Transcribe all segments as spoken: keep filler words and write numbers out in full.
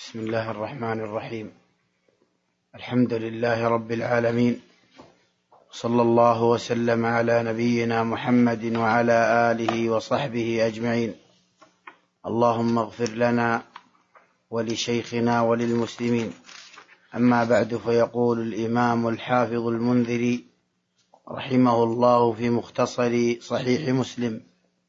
بسم الله الرحمن الرحيم. الحمد لله رب العالمين، صلى الله وسلم على نبينا محمد وعلى آله وصحبه أجمعين. اللهم اغفر لنا ولشيخنا وللمسلمين. أما بعد، فيقول الإمام الحافظ المنذري رحمه الله في مختصر صحيح مسلم: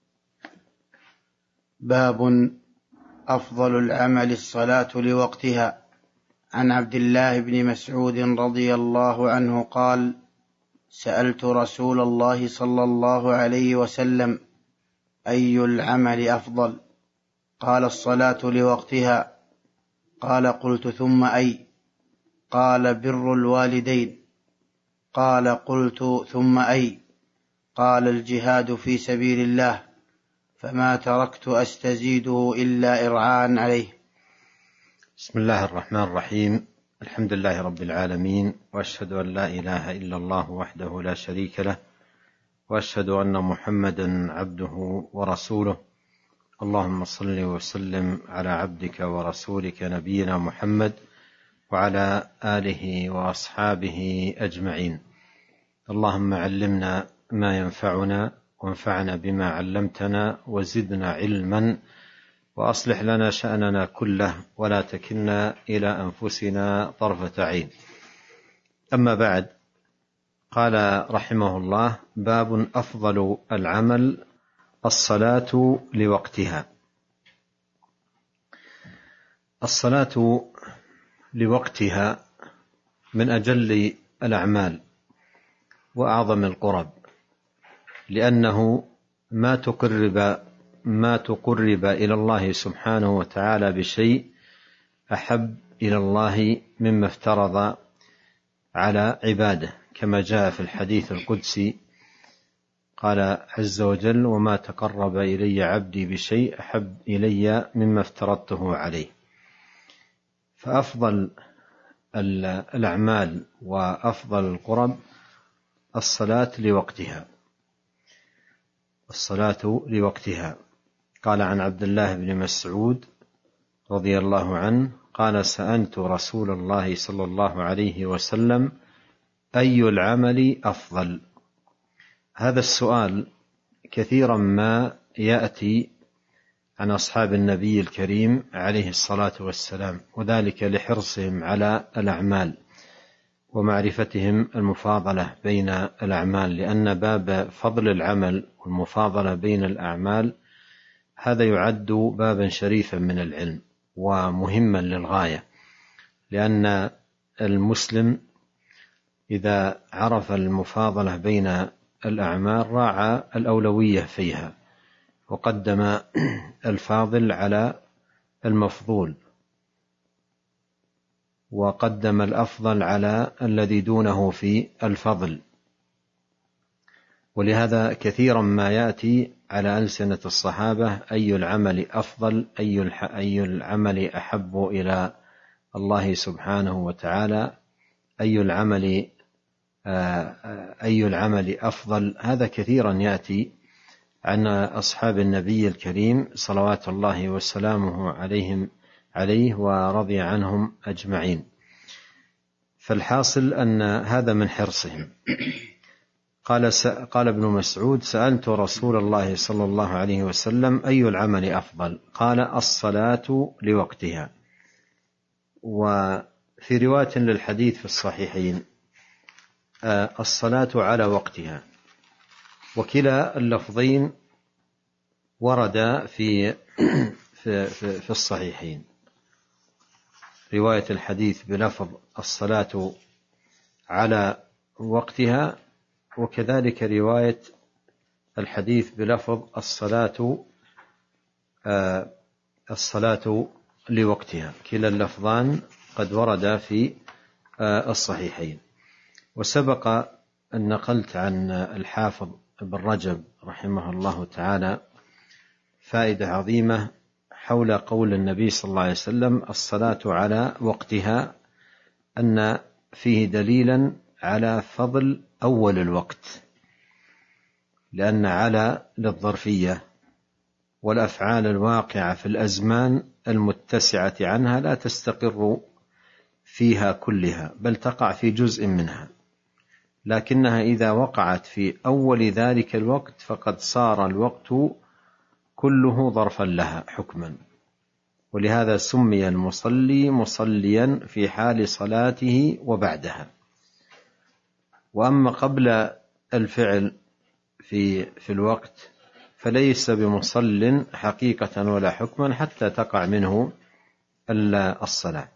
باب أفضل العمل الصلاة لوقتها. عن عبد الله بن مسعود رضي الله عنه قال: سألت رسول الله صلى الله عليه وسلم: أي العمل أفضل؟ قال: الصلاة لوقتها. قال: قلت: ثم أي؟ قال: بر الوالدين. قال: قلت: ثم أي؟ قال: الجهاد في سبيل الله، فما تركت أستزيده إلا إرعاء عليه. بسم الله الرحمن الرحيم. الحمد لله رب العالمين، وأشهد أن لا إله إلا الله وحده لا شريك له، وأشهد أن محمدا عبده ورسوله. اللهم صل وسلم على عبدك ورسولك نبينا محمد وعلى آله وأصحابه أجمعين. اللهم علمنا ما ينفعنا، وانفعنا بما علمتنا، وزدنا علما، وأصلح لنا شأننا كله، ولا تكلنا إلى أنفسنا طرفة عين. أما بعد، قال رحمه الله: باب أفضل العمل الصلاة لوقتها. الصلاة لوقتها من أجل الأعمال وأعظم القرب، لأنه ما تقرب ما تقرب إلى الله سبحانه وتعالى بشيء أحب إلى الله مما افترض على عباده، كما جاء في الحديث القدسي: قال عز وجل: وما تقرب إلي عبدي بشيء أحب إلي مما افترضته عليه. فأفضل الأعمال وأفضل القرب الصلاة لوقتها. الصلاة لوقتها. قال عن عبد الله بن مسعود رضي الله عنه قال: سألت رسول الله صلى الله عليه وسلم: أي العمل أفضل؟ هذا السؤال كثيرا ما يأتي عن أصحاب النبي الكريم عليه الصلاة والسلام، وذلك لحرصهم على الأعمال ومعرفتهم المفاضلة بين الأعمال، لأن باب فضل العمل والمفاضلة بين الأعمال هذا يعد بابا شريفا من العلم ومهما للغاية، لأن المسلم إذا عرف المفاضلة بين الأعمال راعى الأولوية فيها، وقدم الفاضل على المفضول، وقدم الأفضل على الذي دونه في الفضل. ولهذا كثيرا ما يأتي على ألسنة الصحابة: أي العمل أفضل؟ أي العمل أحب إلى الله سبحانه وتعالى؟ أي العمل أي العمل أفضل؟ هذا كثيرا يأتي عن أصحاب النبي الكريم صلوات الله وسلامه عليهم عليه ورضي عنهم أجمعين. فالحاصل أن هذا من حرصهم. قال قال ابن مسعود: سألت رسول الله صلى الله عليه وسلم: أي العمل أفضل؟ قال: الصلاة لوقتها. وفي رواية للحديث في الصحيحين: الصلاة على وقتها. وكلا اللفظين ورد في في في, في الصحيحين. رواية الحديث بلفظ الصلاة على وقتها، وكذلك رواية الحديث بلفظ الصلاة آه الصلاة لوقتها. كلا اللفظان قد ورد في آه الصحيحين. وسبق أن نقلت عن الحافظ ابن رجب رحمه الله تعالى فائدة عظيمة حول قول النبي صلى الله عليه وسلم: الصلاة على وقتها، أن فيه دليلا على فضل أول الوقت، لأن على للظرفية والأفعال الواقعة في الأزمان المتسعة عنها لا تستقر فيها كلها، بل تقع في جزء منها، لكنها إذا وقعت في أول ذلك الوقت فقد صار الوقت كله ظرفا لها حكما، ولهذا سمي المصلي مصليا في حال صلاته وبعدها. وأما قبل الفعل في في الوقت فليس بمصل حقيقة ولا حكما حتى تقع منه الصلاة.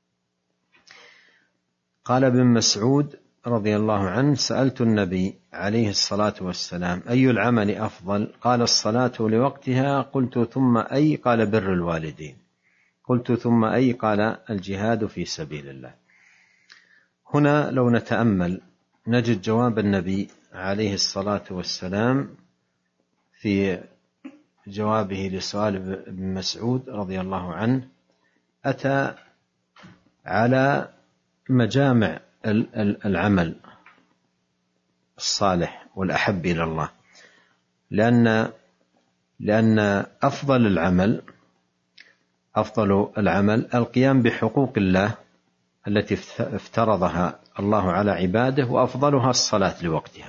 قال ابن مسعود رضي الله عنه: سألت النبي عليه الصلاة والسلام: أي العمل أفضل؟ قال: الصلاة لوقتها. قلت: ثم أي؟ قال: بر الوالدين. قلت: ثم أي؟ قال: الجهاد في سبيل الله. هنا لو نتأمل نجد جواب النبي عليه الصلاة والسلام في جوابه لسؤال ابن مسعود رضي الله عنه أتى على مجامع العمل الصالح والأحب إلى الله، لأن لأن أفضل العمل أفضل العمل القيام بحقوق الله التي افترضها الله على عباده، وأفضلها الصلاة لوقتها،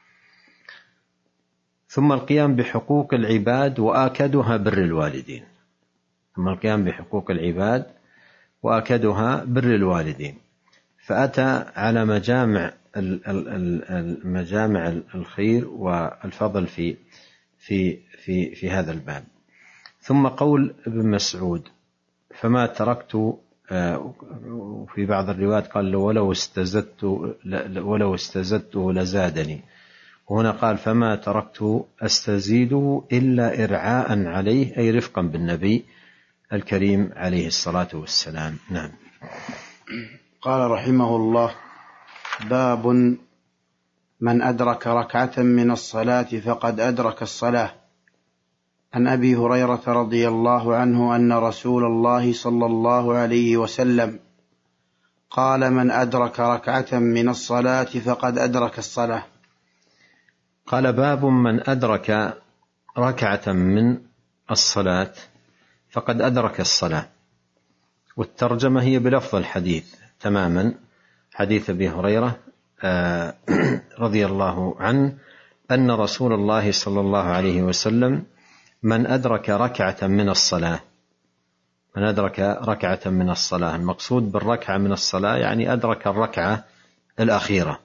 ثم القيام بحقوق العباد وآكدها بر الوالدين، ثم القيام بحقوق العباد وآكدها بر الوالدين. فأتى على مجامع المجامع الخير والفضل في في في في هذا الباب. ثم قول ابن مسعود: فما تركت، وفي بعض الروايات قال: ولو استزدت ولو استزدته لزادني، وهنا قال: فما تركت أستزيده إلا إرعاء عليه، أي رفقا بالنبي الكريم عليه الصلاة والسلام. نعم. قال رحمه الله: باب من أدرك ركعة من الصلاة فقد أدرك الصلاة. عن أبي هريرة رضي الله عنه أن رسول الله صلى الله عليه وسلم قال: من أدرك ركعة من الصلاة فقد أدرك الصلاة. قال: باب من أدرك ركعة من الصلاة فقد أدرك الصلاة. والترجمة هي بلفظ الحديث تماما، حديث أبي هريرة رضي الله عنه أن رسول الله صلى الله عليه وسلم: من أدرك ركعة من الصلاة من أدرك ركعة من الصلاة المقصود بالركعة من الصلاة يعني أدرك الركعة الأخيرة،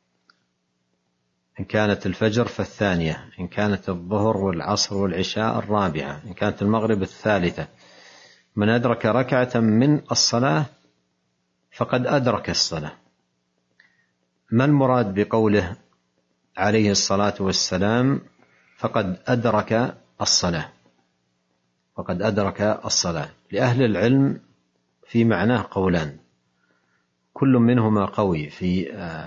إن كانت الفجر فالثانية، إن كانت الظهر والعصر والعشاء الرابعة، إن كانت المغرب الثالثة. من أدرك ركعة من الصلاة فقد أدرك الصلاة. ما المراد بقوله عليه الصلاة والسلام فقد أدرك الصلاة؟ فقد أدرك الصلاة لأهل العلم في معناه قولان، كل منهما قوي في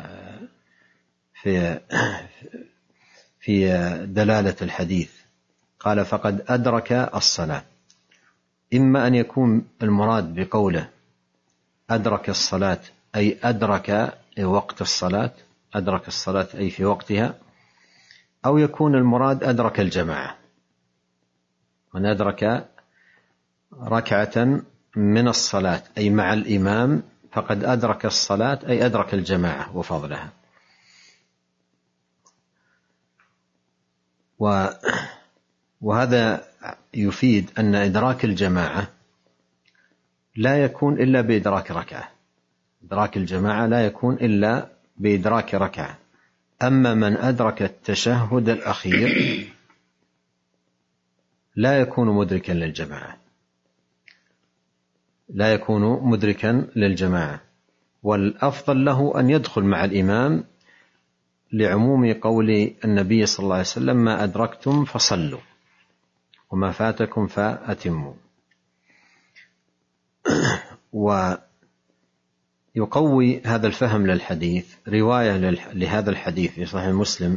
في في دلالة الحديث. قال: فقد أدرك الصلاة، إما أن يكون المراد بقوله أدرك الصلاة أي أدرك وقت الصلاة، أدرك الصلاة أي في وقتها، أو يكون المراد أدرك الجماعة. من أدرك ركعة من الصلاة أي مع الإمام فقد أدرك الصلاة أي أدرك الجماعة وفضلها. وهذا يفيد أن إدراك الجماعة لا يكون إلا بإدراك ركعة، إدراك الجماعة لا يكون إلا بإدراك ركعة. أما من أدرك التشهد الأخير لا يكون مدركا للجماعة، لا يكون مدركا للجماعة، والأفضل له أن يدخل مع الإمام لعموم قول النبي صلى الله عليه وسلم: ما أدركتم فصلوا وما فاتكم فأتموا. ويقوي هذا الفهم للحديث رواية لهذا الحديث في صحيح مسلم،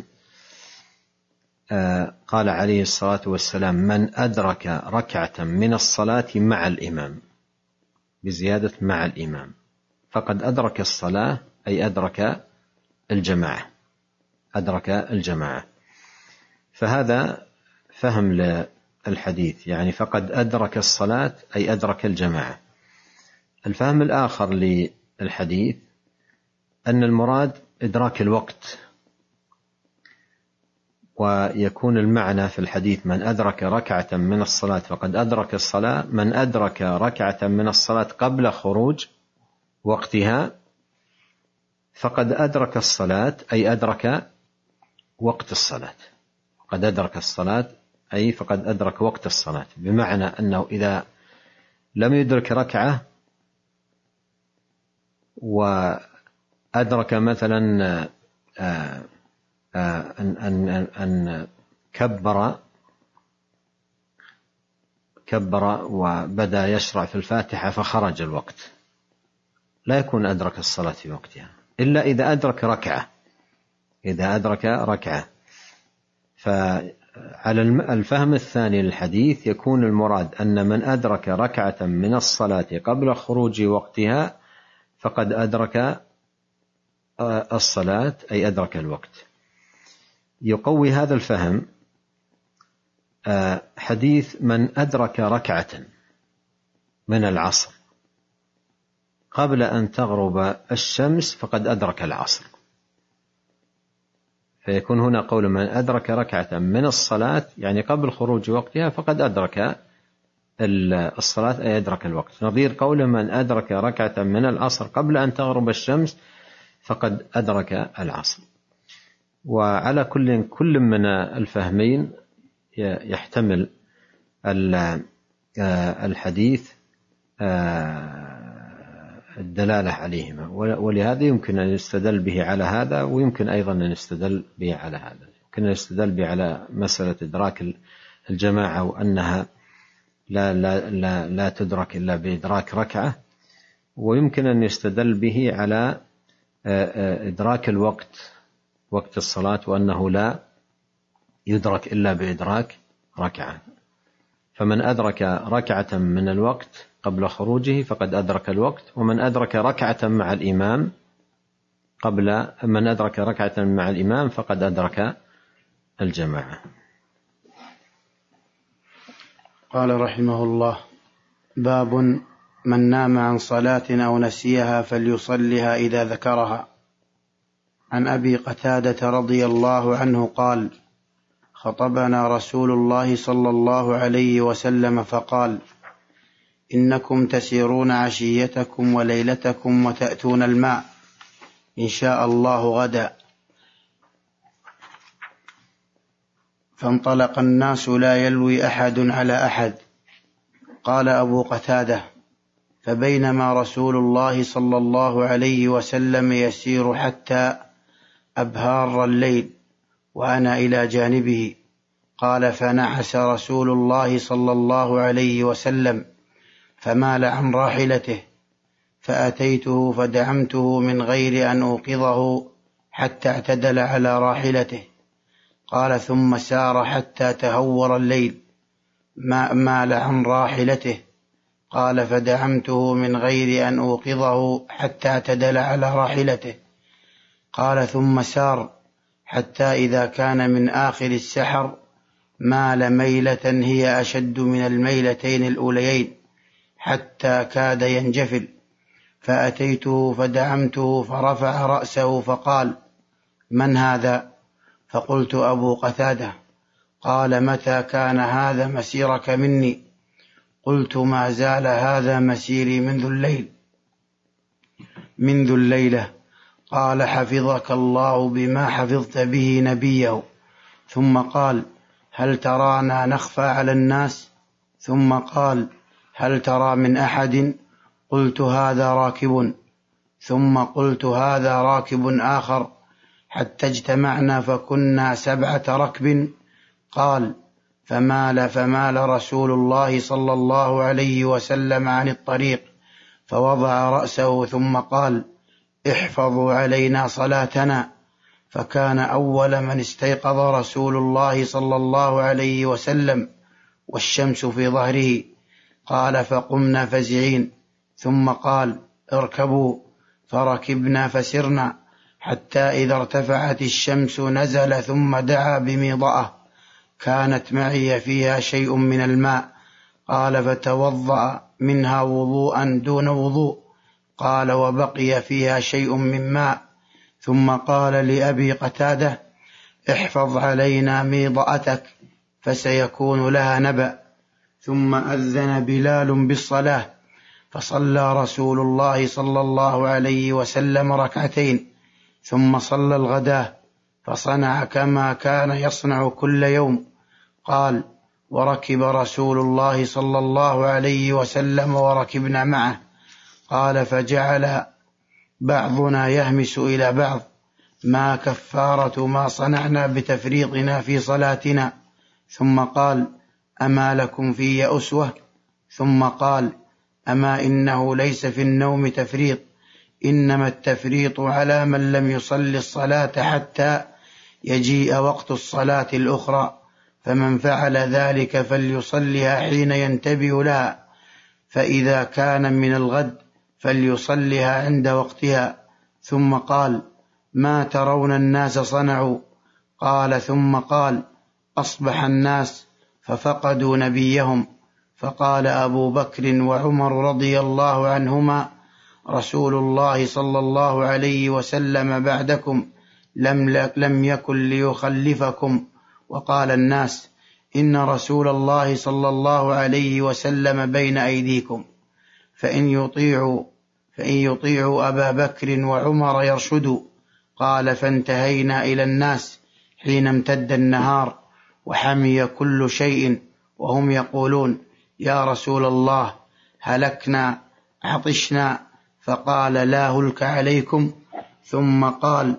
قال عليه الصلاة والسلام: من أدرك ركعة من الصلاة مع الإمام، بزيادة مع الإمام، فقد أدرك الصلاة أي أدرك الجماعة، أدرك الجماعة. فهذا فهم الحديث، يعني فقد أدرك الصلاة أي أدرك الجماعة. الفهم الآخر للحديث أن المراد إدراك الوقت، ويكون المعنى في الحديث من أدرك ركعة من الصلاة فقد أدرك الصلاة، من أدرك ركعة من الصلاة قبل خروج وقتها فقد أدرك الصلاة أي أدرك وقت الصلاة. قد أدرك الصلاة أي فقد أدرك وقت الصلاة، بمعنى أنه إذا لم يدرك ركعة وأدرك مثلا أن أن أن كبر كبر وبدأ يشرع في الفاتحة فخرج الوقت، لا يكون أدرك الصلاة في وقتها إلا إذا أدرك ركعة إذا أدرك ركعة. فعلى الفهم الثاني للحديث يكون المراد أن من أدرك ركعة من الصلاة قبل خروج وقتها فقد أدرك الصلاة أي أدرك الوقت. يقوي هذا الفهم حديث من أدرك ركعة من العصر قبل أن تغرب الشمس فقد أدرك العصر، فيكون هنا قول من أدرك ركعة من الصلاة يعني قبل خروج وقتها فقد أدرك الصلاة أي أدرك الوقت، نظير قول من أدرك ركعة من العصر قبل أن تغرب الشمس فقد أدرك العصر. وعلى كل كل من الفهمين يحتمل الحديث الدلالة عليهما، ولهذا يمكن أن يستدل به على هذا، ويمكن أيضا أن يستدل به على هذا. يمكن أن يستدل به على مسألة إدراك الجماعة وأنها لا, لا, لا, لا تدرك إلا بإدراك ركعة، ويمكن أن يستدل به على إدراك الوقت وقت الصلاة وأنه لا يدرك إلا بإدراك ركعة. فمن أدرك ركعة من الوقت قبل خروجه فقد أدرك الوقت، ومن أدرك ركعة مع الإمام قبل من أدرك ركعة مع الإمام فقد أدرك الجماعة. قال رحمه الله: باب من نام عن صلاة أو نسيها فليصلها إذا ذكرها. عن أبي قتادة رضي الله عنه قال: خطبنا رسول الله صلى الله عليه وسلم فقال: إنكم تسيرون عشيتكم وليلتكم وتأتون الماء إن شاء الله غدا. فانطلق الناس لا يلوي أحد على أحد. قال أبو قتادة: فبينما رسول الله صلى الله عليه وسلم يسير حتى أبهار الليل وأنا إلى جانبه. قال: فنعس رسول الله صلى الله عليه وسلم فمال عن راحلته، فأتيته فدعمته من غير أن أوقظه حتى اعتدل على راحلته. قال: ثم سار حتى تهور الليل ما مال عن راحلته. قال: فدعمته من غير أن أوقظه حتى اعتدل على راحلته. قال: ثم سار حتى إذا كان من آخر السحر مال ميلة هي أشد من الميلتين الأوليين حتى كاد ينجفل. فأتيته فدعمته فرفع رأسه فقال: من هذا؟ فقلت: أبو قتادة. قال: متى كان هذا مسيرك مني؟ قلت: ما زال هذا مسيري منذ الليل منذ الليلة. قال: حفظك الله بما حفظت به نبيه. ثم قال: هل ترانا نخفى على الناس؟ ثم قال: هل ترى من أحد؟ قلت: هذا راكب. ثم قلت: هذا راكب آخر، حتى اجتمعنا فكنا سبعة ركب. قال: فمال فمال رسول الله صلى الله عليه وسلم عن الطريق فوضع رأسه ثم قال: احفظوا علينا صلاتنا. فكان أول من استيقظ رسول الله صلى الله عليه وسلم والشمس في ظهره. قال: فقمنا فزعين. ثم قال: اركبوا. فركبنا فسرنا حتى إذا ارتفعت الشمس نزل ثم دعا بميضأة كانت معي فيها شيء من الماء. قال فتوضأ منها وضوءا دون وضوء. قال وبقي فيها شيء من ماء. ثم قال لأبي قتادة احفظ علينا ميضأتك فسيكون لها نبأ. ثم أذن بلال بالصلاة، فصلى رسول الله صلى الله عليه وسلم ركعتين، ثم صلى الغداة فصنع كما كان يصنع كل يوم. قال وركب رسول الله صلى الله عليه وسلم وركبنا معه. قال فجعل بعضنا يهمس إلى بعض ما كفارة ما صنعنا بتفريطنا في صلاتنا. ثم قال أما لكم في أسوة؟ ثم قال أما إنه ليس في النوم تفريط، إنما التفريط على من لم يصل الصلاة حتى يجيء وقت الصلاة الأخرى، فمن فعل ذلك فليصلها حين ينتبه لها، فإذا كان من الغد فليصلها عند وقتها. ثم قال ما ترون الناس صنعوا؟ قال ثم قال أصبح الناس ففقدوا نبيهم. فقال أبو بكر وعمر رضي الله عنهما رسول الله صلى الله عليه وسلم بعدكم لم, لم يكن ليخلفكم. وقال الناس إن رسول الله صلى الله عليه وسلم بين أيديكم، فإن يطيعوا, فإن يطيعوا أبا بكر وعمر يرشدوا. قال فانتهينا إلى الناس حين امتد النهار وحمي كل شيء وهم يقولون يا رسول الله هلكنا عطشنا. فقال لا هلك عليكم. ثم قال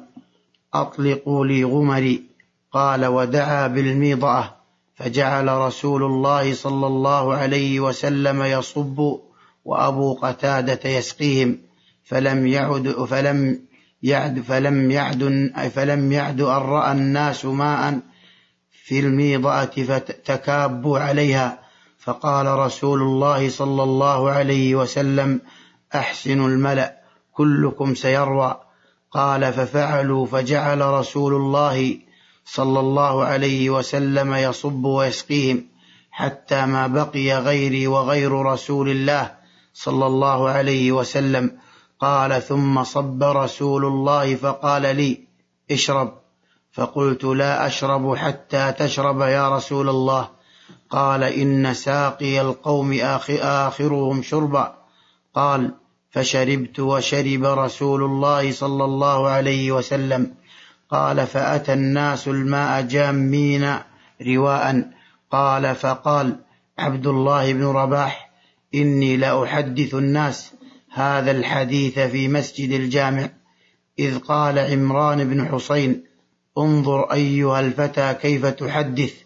أطلقوا لي غمري. قال ودعا بالميضأة، فجعل رسول الله صلى الله عليه وسلم يصب وأبو قتادة يسقيهم، فلم يعد فلم يعد فلم يعد فلم يعد أن رأى الناس ماء في الميضأة فتكابوا عليها. فقال رسول الله صلى الله عليه وسلم أحسنوا الملأ كلكم سيروى. قال ففعلوا، فجعل رسول الله صلى الله عليه وسلم يصب ويسقيهم حتى ما بقي غيري وغير رسول الله صلى الله عليه وسلم. قال ثم صب رسول الله فقال لي اشرب، فقلت لا أشرب حتى تشرب يا رسول الله. قال إن ساقي القوم آخرهم شربا. قال فشربت وشرب رسول الله صلى الله عليه وسلم. قال فأتى الناس الماء جامين رواء. قال فقال عبد الله بن رباح إني لأحدث الناس هذا الحديث في مسجد الجامع، إذ قال عمران بن حسين انظر أيها الفتى كيف تحدث،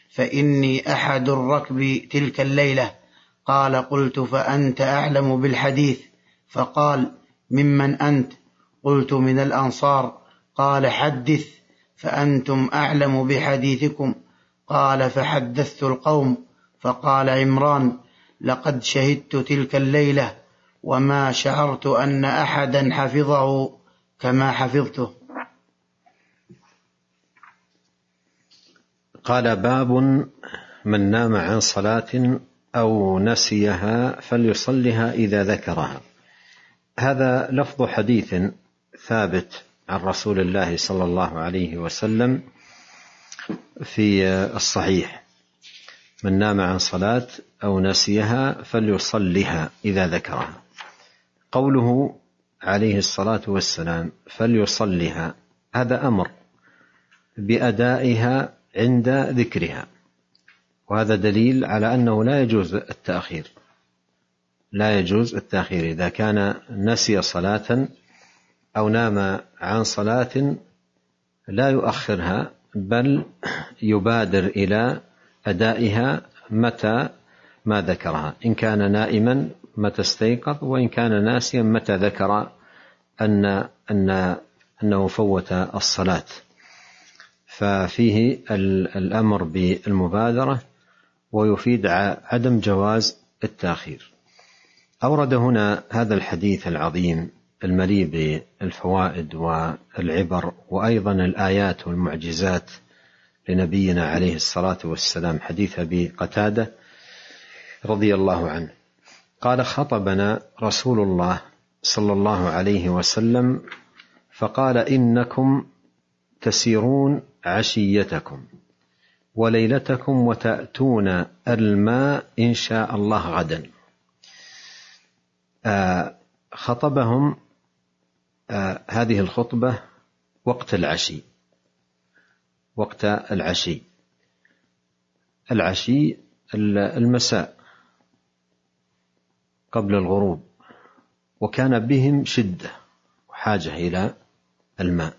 فإني أحد الركب تلك الليلة. قال قلت فأنت أعلم بالحديث. فقال ممن أنت؟ قلت من الأنصار. قال حدث فأنتم أعلم بحديثكم. قال فحدثت القوم. فقال عمران لقد شهدت تلك الليلة وما شعرت أن أحدا حفظه كما حفظته. قال باب من نام عن صلاة أو نسيها فليصلها إذا ذكرها. هذا لفظ حديث ثابت عن رسول الله صلى الله عليه وسلم في الصحيح: من نام عن صلاة أو نسيها فليصلها إذا ذكرها. قوله عليه الصلاة والسلام فليصلها هذا أمر بأدائها عند ذكرها، وهذا دليل على أنه لا يجوز التأخير لا يجوز التأخير إذا كان نسي صلاة أو نام عن صلاة لا يؤخرها، بل يبادر إلى أدائها متى ما ذكرها، إن كان نائما متى استيقظ، وإن كان ناسيا متى ذكر أن أن أنه فوت الصلاة. ففيه الأمر بالمبادرة ويفيد عدم جواز التأخير. أورد هنا هذا الحديث العظيم المليء بالفوائد والعبر، وأيضا الآيات والمعجزات لنبينا عليه الصلاة والسلام، حديث أبي قتادة رضي الله عنه قال: خطبنا رسول الله صلى الله عليه وسلم فقال: إنكم تسيرون عشيتكم وليلتكم وتأتون الماء إن شاء الله غدا. آه خطبهم آه هذه الخطبة وقت العشي، وقت العشي العشي المساء قبل الغروب، وكان بهم شدة وحاجة إلى الماء،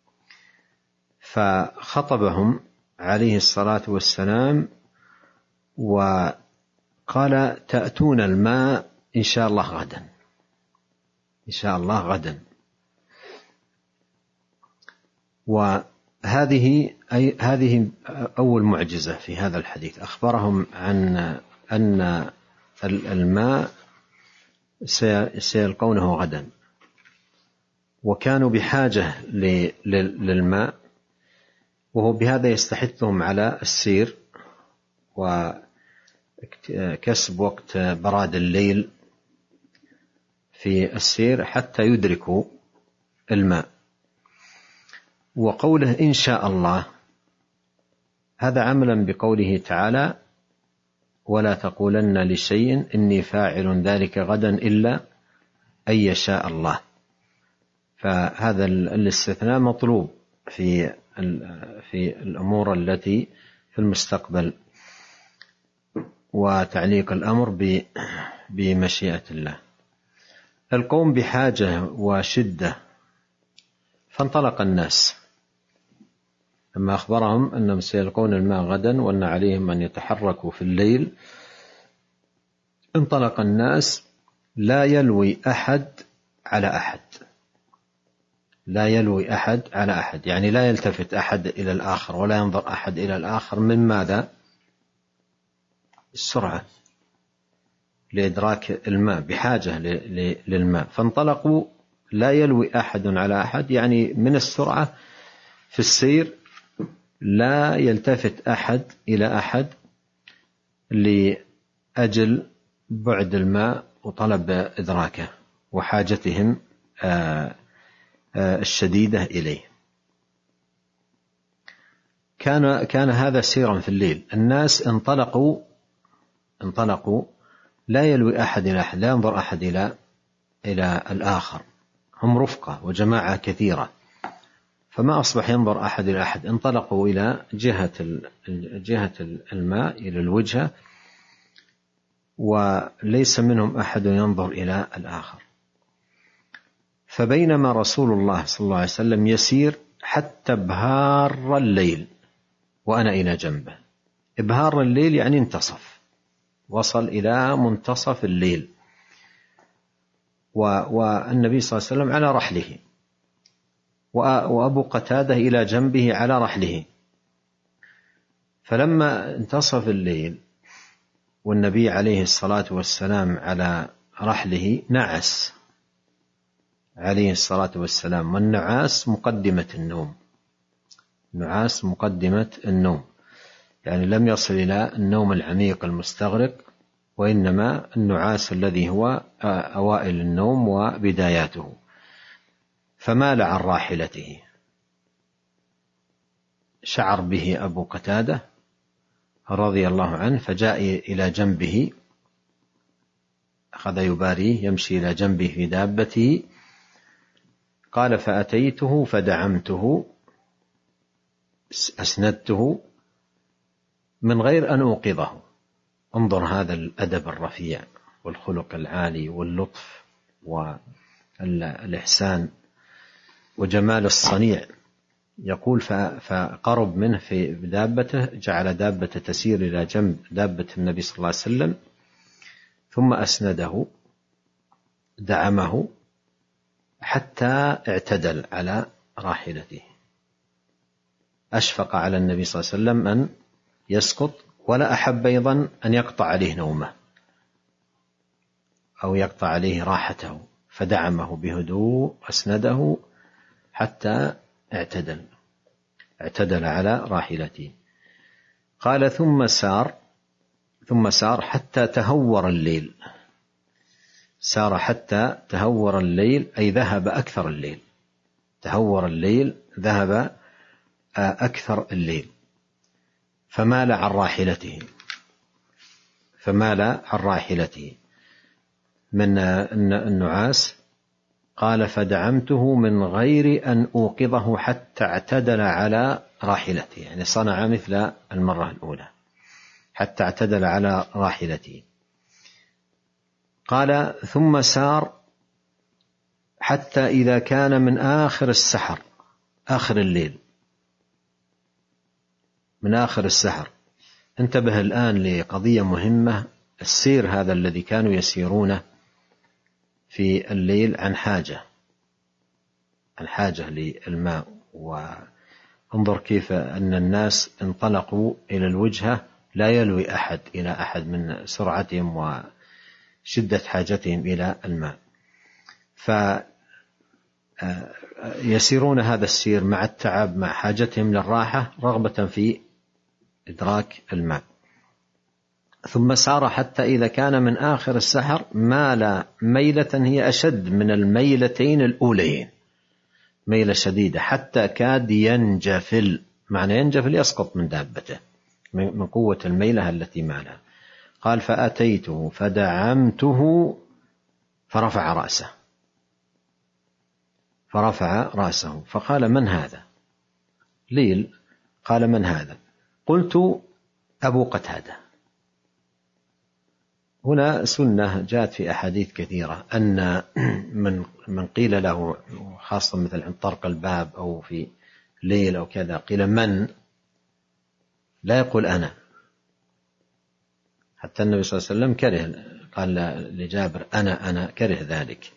فخطبهم عليه الصلاة والسلام وقال: تأتون الماء إن شاء الله غدا، إن شاء الله غدا. وهذه أي هذه أول معجزة في هذا الحديث، أخبرهم عن أن الماء سيلقونه غدا، وكانوا بحاجة للماء، وهو بهذا يستحثهم على السير وكسب وقت براد الليل في السير حتى يدركوا الماء. وقوله إن شاء الله هذا عملا بقوله تعالى: ولا تقولن لشيء إني فاعل ذلك غدا إلا أن يشاء الله. فهذا الاستثناء مطلوب في في الأمور التي في المستقبل، وتعليق الأمر بمشيئة الله. القوم بحاجة وشدة، فانطلق الناس لما أخبرهم أنهم سيلقون الماء غدا وأن عليهم أن يتحركوا في الليل. انطلق الناس لا يلوي أحد على أحد، لا يلوي أحد على أحد، يعني لا يلتفت أحد إلى الآخر ولا ينظر أحد إلى الآخر. من ماذا؟ السرعة لإدراك الماء، بحاجة للماء، فانطلقوا لا يلوي أحد على أحد، يعني من السرعة في السير لا يلتفت أحد إلى أحد لأجل بعد الماء وطلب إدراكه وحاجتهم الشديدة إليه. كان كان هذا سيرا في الليل، الناس انطلقوا انطلقوا لا يلوي أحد إلى أحد، لا ينظر أحد إلى إلى الآخر، هم رفقة وجماعة كثيرة، فما أصبح ينظر أحد إلى أحد. انطلقوا إلى جهة جهة الماء، إلى الوجهة، وليس منهم أحد ينظر إلى الآخر. فبينما رسول الله صلى الله عليه وسلم يسير حتى ابهار الليل وأنا إلى جنبه. ابهار الليل يعني انتصف، وصل إلى منتصف الليل، والنبي صلى الله عليه وسلم على رحله، وأبو قتادة إلى جنبه على رحله. فلما انتصف الليل والنبي عليه الصلاة والسلام على رحله نعس عليه الصلاة والسلام، والنعاس مقدمة النوم، النعاس مقدمة النوم، يعني لم يصل إلى النوم العميق المستغرق، وإنما النعاس الذي هو أوائل النوم وبداياته. فمال عن راحلته، شعر به أبو قتادة رضي الله عنه، فجاء إلى جنبه، أخذ يباريه، يمشي إلى جنبه في دابته. قال: فأتيته فدعمته، أسندته من غير أن أوقظه. انظر هذا الأدب الرفيع والخلق العالي واللطف والإحسان وجمال الصنيع. يقول: فقرب منه في دابته، جعل دابته تسير إلى جنب دابة النبي صلى الله عليه وسلم، ثم أسنده، دعمه حتى اعتدل على راحلته. أشفق على النبي صلى الله عليه وسلم أن يسقط، ولا أحب أيضا أن يقطع عليه نومه أو يقطع عليه راحته، فدعمه بهدوء، أسنده حتى اعتدل. اعتدل على راحلته. قال ثم سار ثم سار حتى تهور الليل. سار حتى تهور الليل أي ذهب أكثر الليل. تهور الليل ذهب أكثر الليل. فمال عن راحلته فمال عن راحلته من النعاس. قال فدعمته من غير أن أوقظه حتى اعتدل على راحلته، يعني صنع مثل المرة الأولى حتى اعتدل على راحلته. قال ثم سار حتى إذا كان من آخر السحر، آخر الليل، من آخر السحر. انتبه الآن لقضية مهمة. السير هذا الذي كانوا يسيرونه في الليل عن حاجة عن حاجة للماء. وانظر كيف أن الناس انطلقوا إلى الوجهة لا يلوي أحد إلى أحد من سرعتهم وشدة حاجتهم إلى الماء. فيسيرون هذا السير مع التعب مع حاجتهم للراحة رغبة في إدراك الماء. ثم سار حتى إذا كان من آخر السحر مال ميلة هي أشد من الميلتين الأولين، ميلة شديدة، حتى كاد ينجفل. معنى ينجفل يسقط من دابته من قوة الميلة التي مالها. قال فأتيته فدعمته فرفع رأسه فرفع رأسه فقال من هذا؟ ليل. قال من هذا؟ قلت أبو قتادة. هنا سنة جاءت في أحاديث كثيرة أن من من قيل له، خاصة مثل عند طرق الباب أو في ليل أو كذا، قيل من، لا يقول أنا. حتى النبي صلى الله عليه وسلم كره، قال لجابر أنا أنا كره ذلك.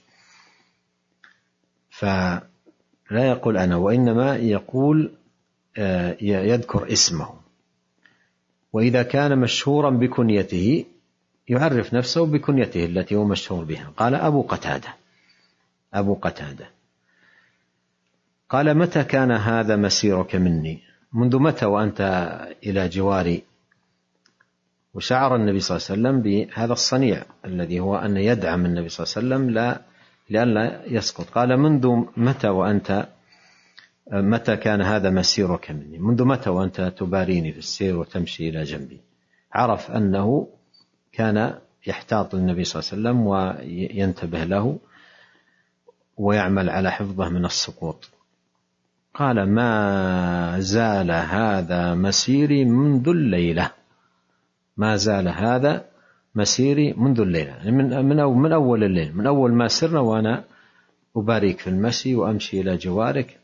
فلا يقول أنا، وإنما يقول يذكر اسمه. وإذا كان مشهورا بكنيته يعرف نفسه بكنيته التي هو مشهور بها. قال أبو قتادة أبو قتادة. قال متى كان هذا مسيرك مني؟ منذ متى وأنت إلى جواري؟ وشعر النبي صلى الله عليه وسلم بهذا الصنيع الذي هو أن يدعم النبي صلى الله عليه وسلم لا لئلا يسقط. قال منذ متى وأنت متى كان هذا مسيرك مني؟ منذ متى وأنت تباريني في السير وتمشي إلى جنبي؟ عرف أنه كان يحتاط للنبي صلى الله عليه وسلم وينتبه له ويعمل على حفظه من السقوط. قال ما زال هذا مسيري منذ الليلة ما زال هذا مسيري منذ الليلة، من من من أول الليل، من أول ما سرنا وأنا أبارك في المشي وأمشي إلى جوارك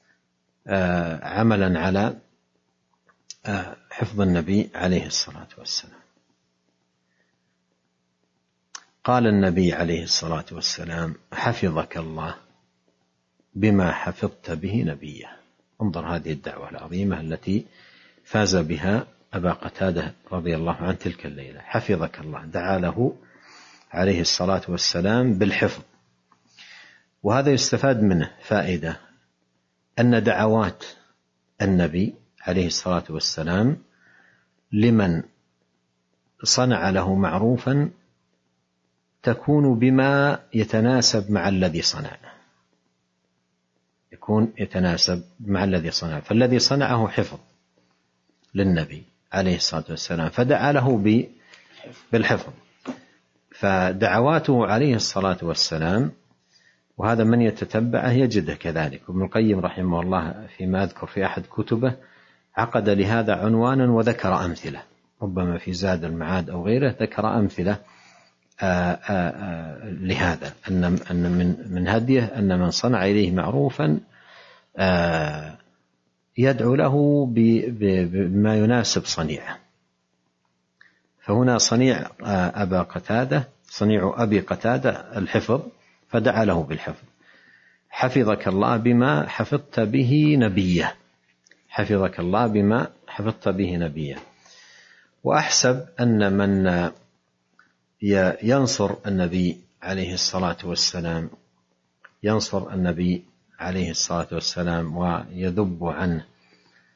عملا على حفظ النبي عليه الصلاة والسلام. قال النبي عليه الصلاة والسلام حفظك الله بما حفظت به نبيه. انظر هذه الدعوة العظيمة التي فاز بها أبا قتادة رضي الله عنه تلك الليلة. حفظك الله، دعا له عليه الصلاة والسلام بالحفظ. وهذا يستفاد منه فائدة، أن دعوات النبي عليه الصلاة والسلام لمن صنع له معروفا تكون بما يتناسب مع الذي صنع، يكون يتناسب مع الذي صنع. فالذي صنعه حفظ للنبي عليه الصلاة والسلام فدعا له بالحفظ. فدعواته عليه الصلاة والسلام، وهذا من يتتبعه يجده كذلك. ابن القيم رحمه الله فيما أذكر في أحد كتبه عقد لهذا عنوانا وذكر أمثلة، ربما في زاد المعاد أو غيره ذكر أمثلة آآ آآ لهذا، أن أن من من هديه أن من صنع إليه معروفا يدعو له بما يناسب صنيعه. فهنا صنيع أبا قتادة صنيع أبي قتادة الحفظ، فدعا له بالحفظ. حفظك الله بما حفظت به نبيه، حفظك الله بما حفظت به نبيه. وأحسب أن من ينصر النبي عليه الصلاة والسلام ينصر النبي عليه الصلاة والسلام ويذب عنه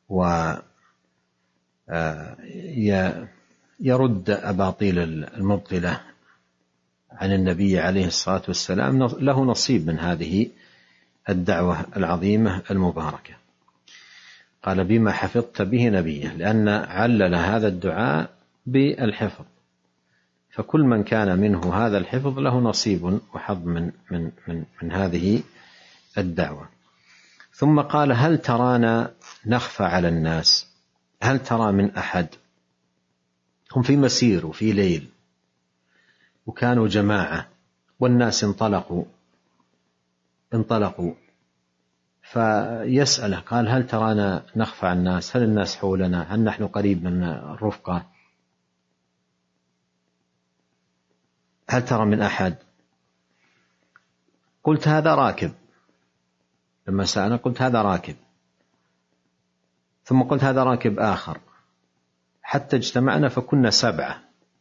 ويرد أباطيل المبطلة عن النبي عليه الصلاة والسلام، له نصيب من هذه الدعوة العظيمة المباركة. قال بما حفظت به نبيه، لأن علل هذا الدعاء بالحفظ، فكل من كان منه هذا الحفظ له نصيب وحظ من, من, من, من هذه الدعوة. ثم قال هل ترانا نخفى على الناس؟ هل ترى من أحد؟ هم في مسير وفي ليل وكانوا جماعة والناس انطلقوا انطلقوا فيسأله قال هل ترانا نخفى على الناس؟ هل الناس حولنا؟ هل نحن قريب من الرفقة؟ هل ترى من أحد؟ قلت هذا راكب. لما سألنا قلت هذا راكب، ثم قلت هذا راكب آخر، حتى اجتمعنا فكنا سبعة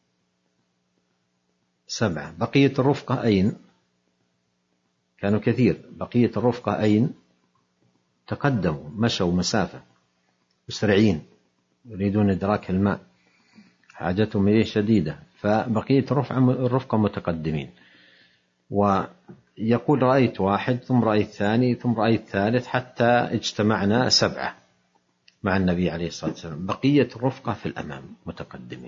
سبعة بقية الرفقة أين؟ كانوا كثير. بقية الرفقة أين؟ تقدموا، مشوا مسافة، مسرعين، يريدون إدراك الماء، حاجتهم إليه شديدة، فبقية الرفقة متقدمين. ويقول رأيت واحد، ثم رأيت ثاني، ثم رأيت ثالث، حتى اجتمعنا سبعة مع النبي عليه الصلاة والسلام، بقية الرفقة في الأمام متقدمين.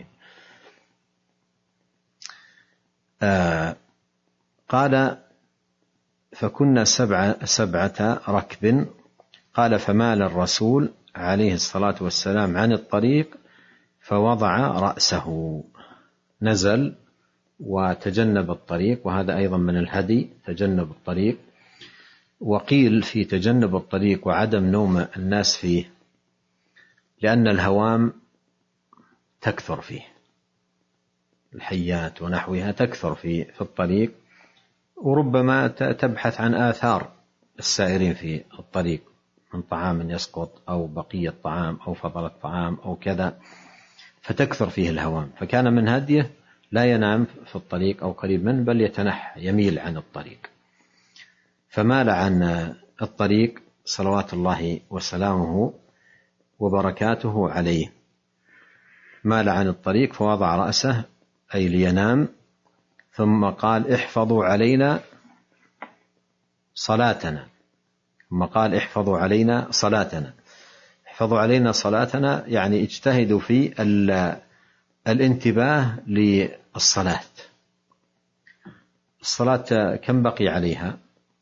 آه قال فكنا سبعة, سبعة ركب. قال فمال الرسول عليه الصلاة والسلام عن الطريق فوضع رأسه، نزل وتجنب الطريق، وهذا أيضا من الهدي تجنب الطريق. وقيل في تجنب الطريق وعدم نوم الناس فيه لأن الهوام تكثر فيه، الحيات ونحوها تكثر في في الطريق، وربما تبحث عن آثار السائرين في الطريق من طعام يسقط أو بقية طعام أو فضلة طعام أو كذا، فتكثر فيه الهوام. فكان من هديه لا ينام في الطريق أو قريب منه، بل يتنحى يميل عن الطريق. فمال عن الطريق صلوات الله وسلامه وبركاته عليه، مال عن الطريق فوضع رأسه أي لينام. ثم قال احفظوا علينا صلاتنا، ثم قال احفظوا علينا صلاتنا. احفظوا علينا صلاتنا يعني اجتهدوا في الانتباه للصلاة. الصلاة كم بقي عليها؟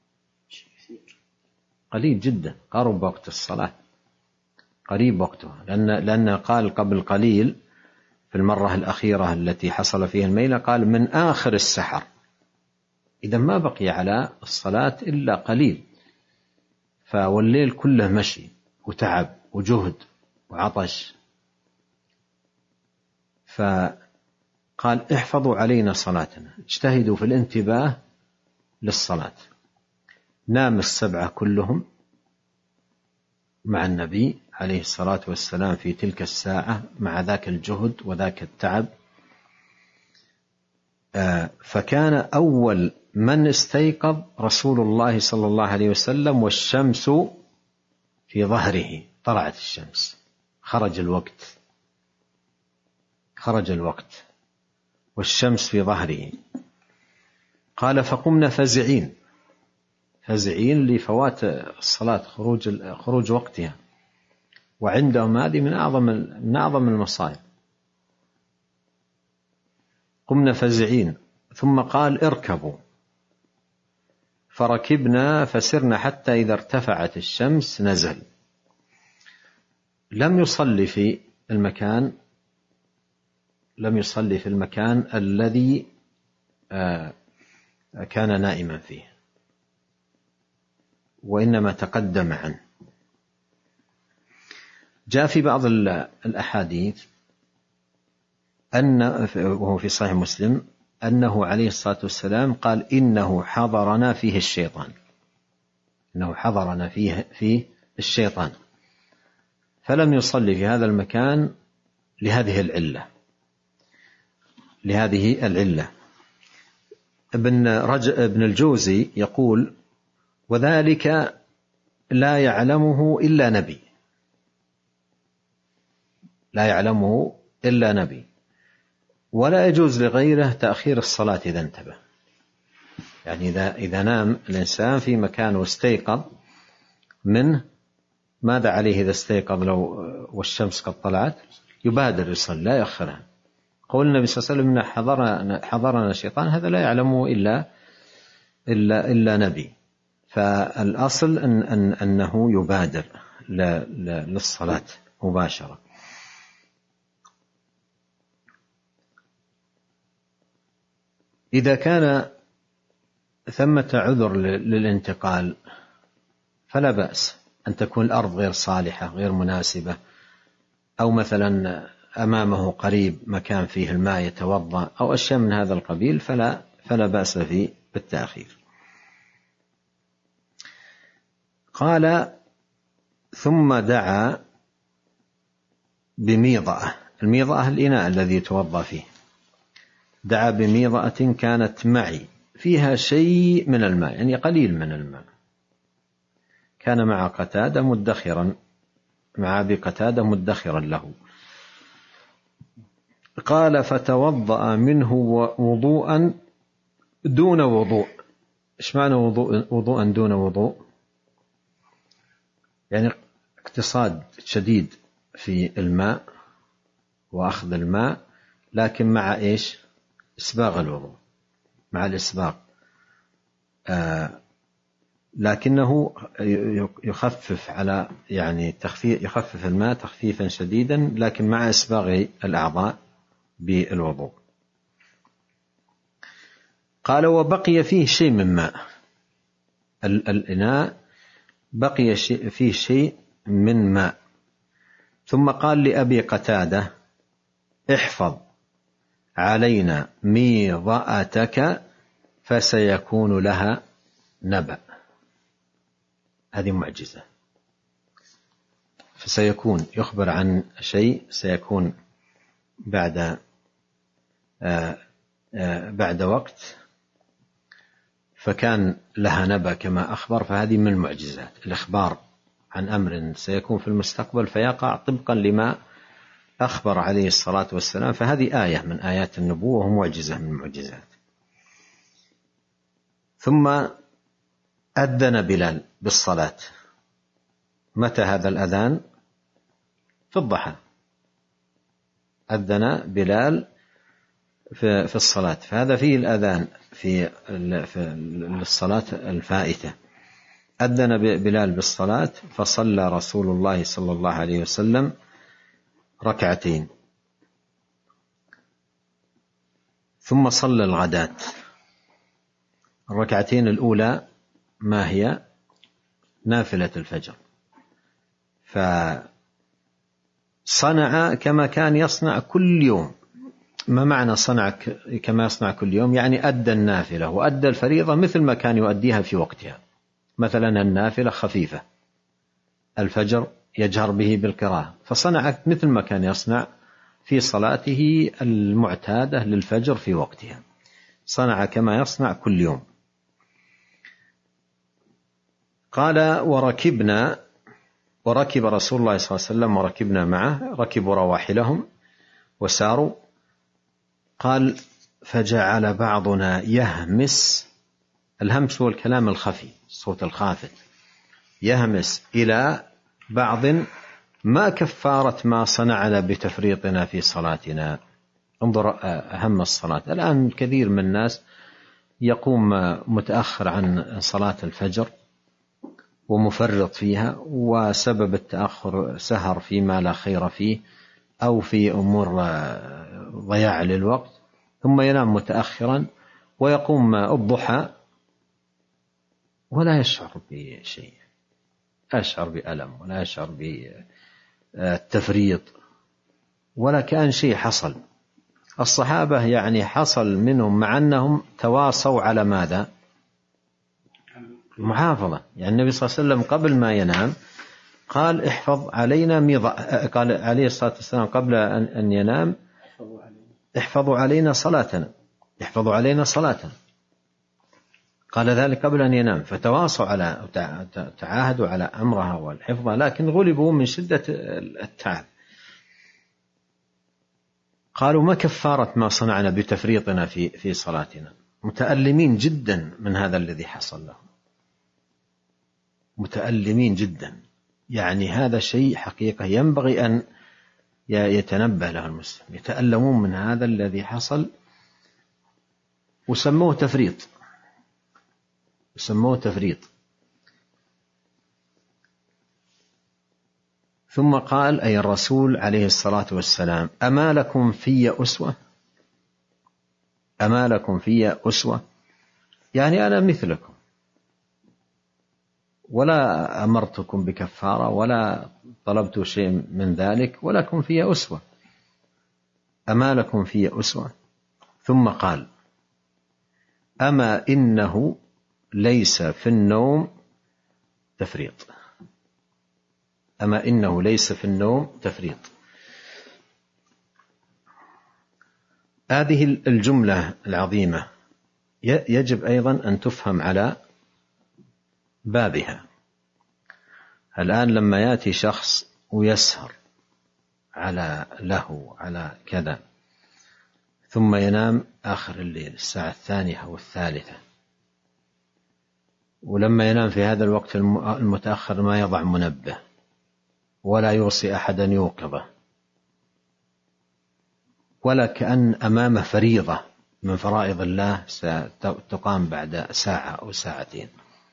قليل جدا، قرب وقت الصلاة، قريب وقتها، لأن, لأن قال قبل قليل في المرة الأخيرة التي حصل فيها الميلة قال من آخر السحر، إذا ما بقي على الصلاة إلا قليل، فوالليل كله مشي وتعب وجهد وعطش. فقال احفظوا علينا صلاتنا، اجتهدوا في الانتباه للصلاة. نام السبعة كلهم مع النبي عليه الصلاة والسلام في تلك الساعة مع ذاك الجهد وذاك التعب. فكان أول من استيقظ رسول الله صلى الله عليه وسلم والشمس في ظهره، طلعت الشمس، خرج الوقت خرج الوقت والشمس في ظهره. قال فقمنا فزعين فزعين لفوات الصلاة، خروج خروج وقتها، وعندهم هذه من أعظم من أعظم المصائب. قمنا فزعين. ثم قال اركبوا، فركبنا فسرنا حتى إذا ارتفعت الشمس نزل. لم يصلي في المكان لم يصلي في المكان الذي كان نائما فيه، وإنما تقدم عنه. جاء في بعض الأحاديث أن وهو في صحيح مسلم أنه عليه الصلاة والسلام قال إنه حضرنا فيه الشيطان إنه حضرنا فيه, فيه الشيطان فلم يصلي في هذا المكان لهذه العلة لهذه العلة ابن, رج... ابن الجوزي يقول وذلك لا يعلمه إلا نبي، لا يعلمه إلا نبي. ولا يجوز لغيره تأخير الصلاة إذا انتبه، يعني إذا, إذا نام الإنسان في مكان واستيقظ منه، ماذا عليه إذا استيقظ لو والشمس قد طلعت؟ يبادر يصلي لا يأخرها. قول النبي صلى الله عليه وسلم إن حضرنا, حضرنا الشيطان، هذا لا يعلمه إلا, إلا, إلا نبي. فالأصل أن أن أنه يبادر للصلاة مباشرة. إذا كان ثمة عذر للانتقال فلا بأس، أن تكون الأرض غير صالحة غير مناسبة، أو مثلا أمامه قريب مكان فيه الماء يتوضأ أو أشياء من هذا القبيل، فلا, فلا بأس فيه بالتأخير. قال ثم دعا بميضأة. الميضأة الإناء الذي يتوضأ فيه. دعا بميضأة كانت معي فيها شيء من الماء، يعني قليل من الماء. كان مع قتادة مدخرا، مع أبي قتادة مدخرا له. قال فتوضأ منه وضوءا دون وضوء. إيش معنى وضوء وضوءا دون وضوء؟ يعني اقتصاد شديد في الماء وأخذ الماء، لكن مع إيش؟ إسباغ الوضوء، مع الإسباغ. آه لكنه يخفف على يعني تخفيف، يخفف الماء تخفيفا شديدا، لكن مع إسباغ الأعضاء بالوضوء. قال وبقي فيه شيء من ماء، الإناء بقي فيه شيء من ماء. ثم قال لأبي قتادة احفظ علينا ميضأتك فسيكون لها نبأ. هذه معجزة. فسيكون يخبر عن شيء سيكون بعد آآ آآ بعد وقت، فكان لها نبأ كما أخبر. فهذه من المعجزات، الإخبار عن أمر سيكون في المستقبل فيقع طبقا لما أخبر عليه الصلاة والسلام. فهذه آية من آيات النبوة ومعجزة من المعجزات. ثم أذن بلال بالصلاة. متى هذا الأذان؟ في الضحى. أذن بلال في الصلاة، فهذا فيه الأذان في الصلاة الفائتة. أذن بلال بالصلاة فصلى رسول الله صلى الله عليه وسلم ركعتين، ثم صلى الغداة. الركعتين الأولى ما هي؟ نافلة الفجر. فصنع كما كان يصنع كل يوم. ما معنى صنع كما يصنع كل يوم؟ يعني أدى النافلة وأدى الفريضة مثل ما كان يؤديها في وقتها. مثلا النافلة خفيفة، الفجر يجهر به بالقراءة، فصنع مثل ما كان يصنع في صلاته المعتادة للفجر في وقتها. صنع كما يصنع كل يوم. قال وركبنا، وركب رسول الله صلى الله عليه وسلم وركبنا معه، ركبوا رواحلهم وساروا. قال فجعل بعضنا يهمس. الهمس هو الكلام الخفي، الصوت الخافت. يهمس إلى بعض ما كفارة ما صنعنا بتفريطنا في صلاتنا. انظر أهم الصلاة. الآن كثير من الناس يقوم متأخر عن صلاة الفجر ومفرط فيها، وسبب التأخر سهر فيما لا خير فيه أو في أمور ضياع للوقت، ثم ينام متأخرا ويقوم الضحى ولا يشعر بشيء، لا يشعر بألم ولا يشعر بالتفريط ولا كأن شيء حصل. الصحابة يعني حصل منهم مع أنهم تواصوا على ماذا؟ المحافظة. يعني النبي صلى الله عليه وسلم قبل ما ينام قال احفظ علينا ميضة، قال عليه الصلاة والسلام قبل أن ينام احفظوا علينا صلاتنا، احفظوا علينا صلاتنا. قال ذلك قبل أن ينام. فتواصوا على تعاهدوا على أمرها والحفظ، لكن غلبوا من شدة التعب. قالوا: ما كفارة ما صنعنا بتفريطنا في في صلاتنا؟ متألمين جدا من هذا الذي حصل لهم، متألمين جدا. يعني هذا شيء حقيقة ينبغي أن يتنبه له المسلم، يتألمون من هذا الذي حصل، وسموه تفريط، وسموه تفريط. ثم قال أي الرسول عليه الصلاة والسلام: أما لكم في أسوة؟ أما لكم في أسوة؟ يعني أنا مثلكم، ولا أمرتكم بكفارة ولا طلبت شيء من ذلك، ولكم في أسوة. أما لكم في أسوة؟ ثم قال: أما إنه ليس في النوم تفريط. أما إنه ليس في النوم تفريط. هذه الجملة العظيمة يجب أيضا أن تفهم على بابها. الآن لما يأتي شخص ويسهر على له على كذا، ثم ينام آخر الليل الساعة الثانية أو الثالثة، ولما ينام في هذا الوقت المتأخر ما يضع منبه ولا يوصي أحدا يوقظه، ولا كأن أمامه فريضة من فرائض الله ستقام بعد ساعة أو ساعتين.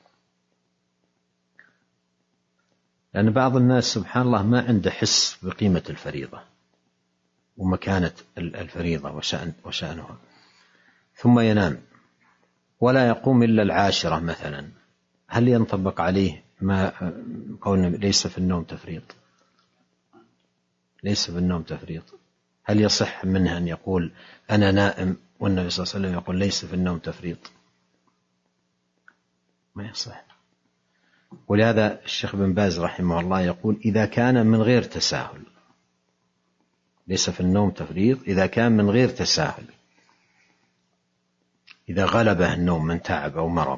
لأن بعض الناس سبحان الله ما عنده حس بقيمة الفريضة ومكانة الفريضة وشأن وشأنها، ثم ينام ولا يقوم إلا العاشرة مثلا، هل ينطبق عليه ما قولنا ليس في النوم تفريط؟ ليس في النوم تفريط. هل يصح منه أن يقول أنا نائم والنبي صلى الله عليه وسلم يقول ليس في النوم تفريط؟ ما يصح. ولهذا الشيخ بن باز رحمه الله يقول: إذا كان من غير تساهل، ليس في النوم تفريط إذا كان من غير تساهل، إذا غلبه النوم من تعب أو مرض،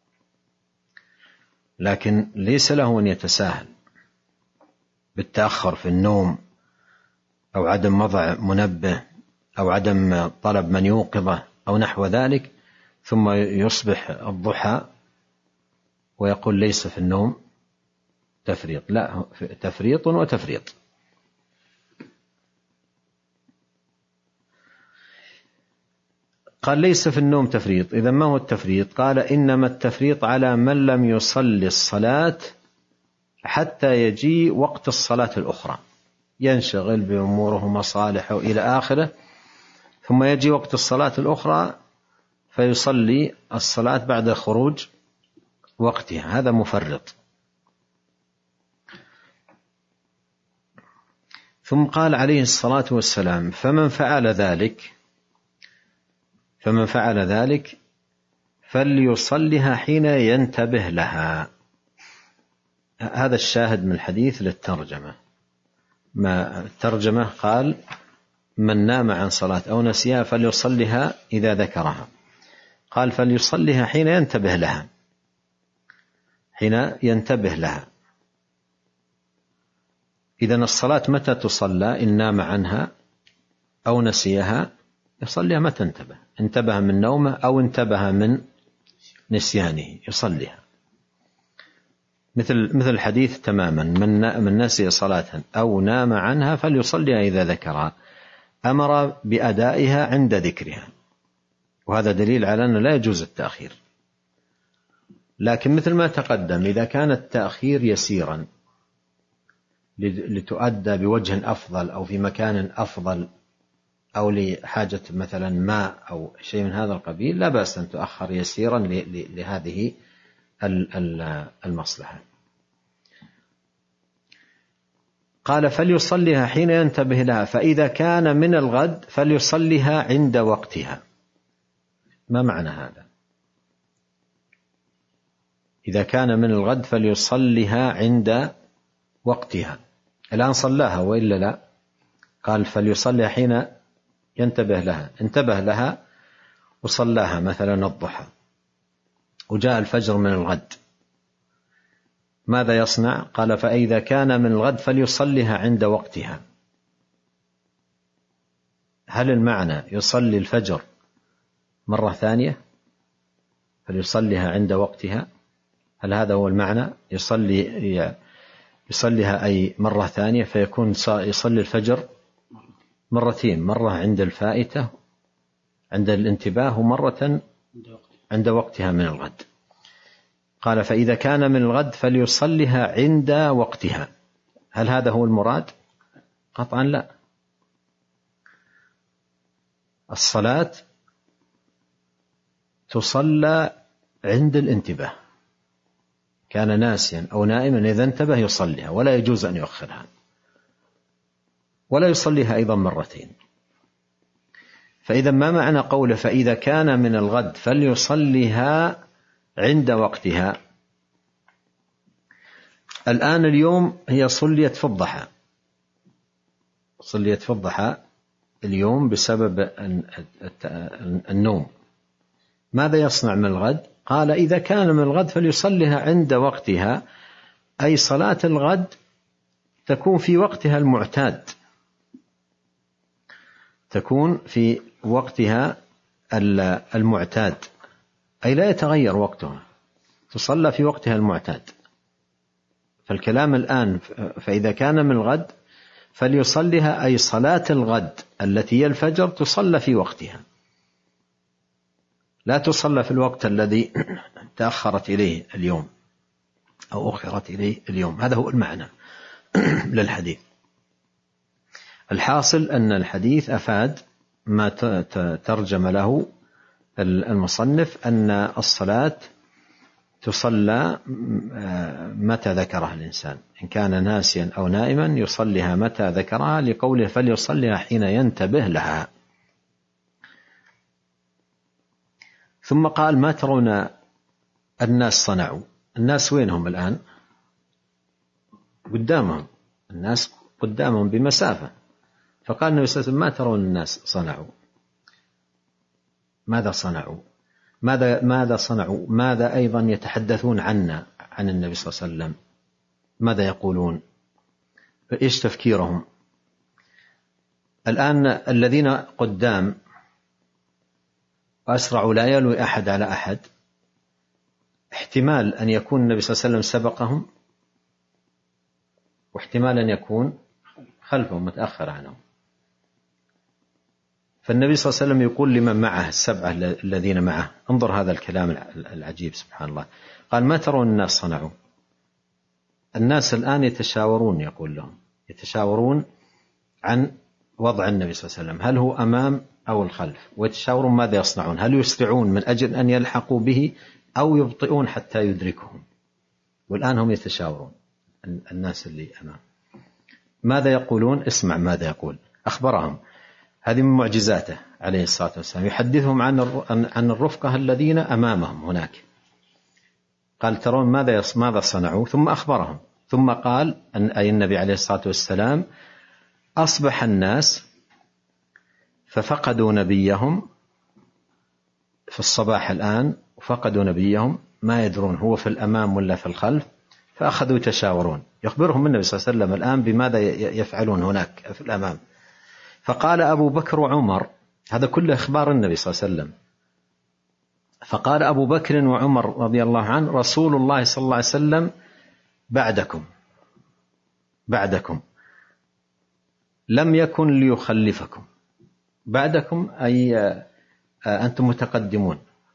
لكن ليس له أن يتساهل بالتأخر في النوم أو عدم وضع منبه أو عدم طلب من يوقظه أو نحو ذلك، ثم يصبح الضحى ويقول ليس في النوم تفريط. لا، تفريط وتفريط. قال ليس في النوم تفريط. إذا ما هو التفريط؟ قال: إنما التفريط على من لم يصلي الصلاة حتى يجي وقت الصلاة الأخرى، ينشغل بأموره ومصالحه إلى آخره، ثم يجي وقت الصلاة الأخرى فيصلي الصلاة بعد خروج وقتها، هذا مفرط. ثم قال عليه الصلاة والسلام: فمن فعل ذلك فمن فعل ذلك فليصلها حين ينتبه لها. هذا الشاهد من الحديث للترجمة. ما الترجمة قال: من نام عن صلاة أو نسيها فليصلها إذا ذكرها. قال: فليصلها حين ينتبه لها، حين ينتبه لها. إذن الصلاة متى تصلى؟ إن نام عنها أو نسيها يصليها متى انتبه، انتبه من نومه أو انتبه من نسيانه يصليها. مثل مثل الحديث تماما: من من نسي صلاة أو نام عنها فليصليها إذا ذكرها، أمر بأدائها عند ذكرها، وهذا دليل على أنه لا يجوز التأخير. لكن مثل ما تقدم، إذا كان التأخير يسيرا لتؤدى بوجه أفضل أو في مكان أفضل أو لحاجة مثلا ماء أو شيء من هذا القبيل، لا بأس أن تؤخر يسيرا لهذه المصلحة. قال: فليصليها حين ينتبه لها، فإذا كان من الغد فليصليها عند وقتها. ما معنى هذا؟ إذا كان من الغد فليصليها عند وقتها. الآن صلاها وإلا لا؟ قال: فليصليها حين ينتبه لها. انتبه لها وصلاها مثلا الضحى، وجاء الفجر من الغد، ماذا يصنع؟ قال: فإذا كان من الغد فليصليها عند وقتها. هل المعنى يصلي الفجر مرة ثانية فليصليها عند وقتها؟ هل هذا هو المعنى؟ يصلي يصليها أي مرة ثانية فيكون يصلي الفجر مرتين، مرة عند الفائتة عند الانتباه ومرة عند وقتها من الغد. قال فإذا كان من الغد فليصليها عند وقتها. هل هذا هو المراد؟ قطعا لا. الصلاة تصلى عند الانتباه، كان ناسيا أو نائما إذا انتبه يصليها ولا يجوز أن يؤخرها، ولا يصليها أيضا مرتين. فإذا ما معنى قوله فإذا كان من الغد فليصليها عند وقتها؟ الآن اليوم هي صليت في الضحى، صليت في الضحى اليوم بسبب النوم، ماذا يصنع من الغد؟ قال إذا كان من الغد فليصليها عند وقتها، أي صلاة الغد تكون في وقتها المعتاد، تكون في وقتها المعتاد، أي لا يتغير وقتها، تصلى في وقتها المعتاد. فالكلام الآن فإذا كان من الغد فليصليها أي صلاة الغد التي هي الفجر تصلى في وقتها، لا تصلى في الوقت الذي تأخرت إليه اليوم أو أخرت إليه اليوم. هذا هو المعنى للحديث. الحاصل أن الحديث أفاد ما ترجم له المصنف أن الصلاة تصلى متى ذكرها الإنسان، إن كان ناسيا أو نائما يصليها متى ذكرها، لقوله فليصليها حين ينتبه لها. ثم قال ما ترون الناس صنعوا؟ الناس وينهم الآن؟ قدامهم، الناس قدامهم بمسافة. فقال النبي صلى الله عليه وسلم ما ترون الناس صنعوا؟ ماذا صنعوا؟ ماذا ماذا صنعوا؟ ماذا أيضا يتحدثون عنا عن النبي صلى الله عليه وسلم؟ ماذا يقولون؟ إيش تفكيرهم؟ الآن الذين قدام أسرعوا لا يلوي أحد على أحد، احتمال أن يكون النبي صلى الله عليه وسلم سبقهم، واحتمال أن يكون خلفهم متأخر عنهم. فالنبي صلى الله عليه وسلم يقول لمن معه السبعة الذين معه، انظر هذا الكلام العجيب سبحان الله، قال ما ترون الناس صنعوا؟ الناس الآن يتشاورون، يقول لهم يتشاورون عن وضع النبي صلى الله عليه وسلم، هل هو أمام أو الخلف، ويتشاورون ماذا يصنعون، هل يسرعون من أجل أن يلحقوا به أو يبطئون حتى يدركهم. والآن هم يتشاورون الناس اللي أمام، ماذا يقولون؟ اسمع ماذا يقول. أخبرهم، هذه من معجزاته عليه الصلاة والسلام، يحدثهم عن عن الرفقة الذين أمامهم هناك. قال ترون ماذا ماذا صنعوا؟ ثم أخبرهم، ثم قال أن أي النبي عليه الصلاة والسلام أصبح الناس ففقدوا نبيهم في الصباح الآن، وفقدوا نبيهم ما يدرون هو في الأمام ولا في الخلف، فأخذوا يتشاورون. يخبرهم النبي صلى الله عليه وسلم الآن بماذا يفعلون هناك في الأمام. فقال أبو بكر وعمر، هذا كله إخبار النبي صلى الله عليه وسلم، فقال أبو بكر وعمر رضي الله عنه رسول الله صلى الله عليه وسلم بعدكم بعدكم لم يكن ليخلفكم. بعدكم أي أنتم متقدمون،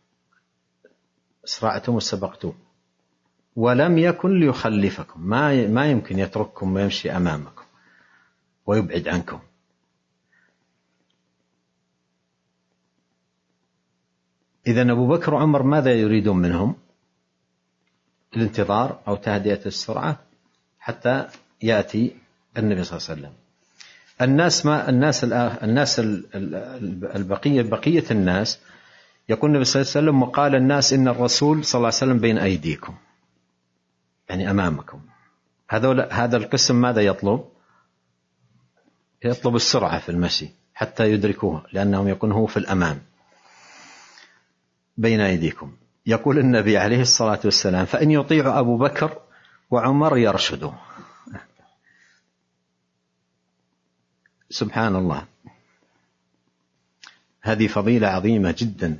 اسرعتم وسبقتم، ولم يكن ليخلفكم، ما ما يمكن يترككم ويمشي أمامكم ويبعد عنكم. إذن أبو بكر وعمر ماذا يريدون منهم؟ الانتظار أو تهدئة السرعة حتى يأتي النبي صلى الله عليه وسلم. الناس ما الناس الناس البقية بقية الناس، يقول النبي صلى الله عليه وسلم وقال الناس إن الرسول صلى الله عليه وسلم بين أيديكم، يعني أمامكم. هذا هذا القسم ماذا يطلب؟ يطلب السرعة في المشي حتى يدركوه، لأنهم يكون هو في الأمام بين أيديكم. يقول النبي عليه الصلاة والسلام فإن يطيع أبو بكر وعمر يرشدوا. سبحان الله. هذه فضيلة عظيمة جدا.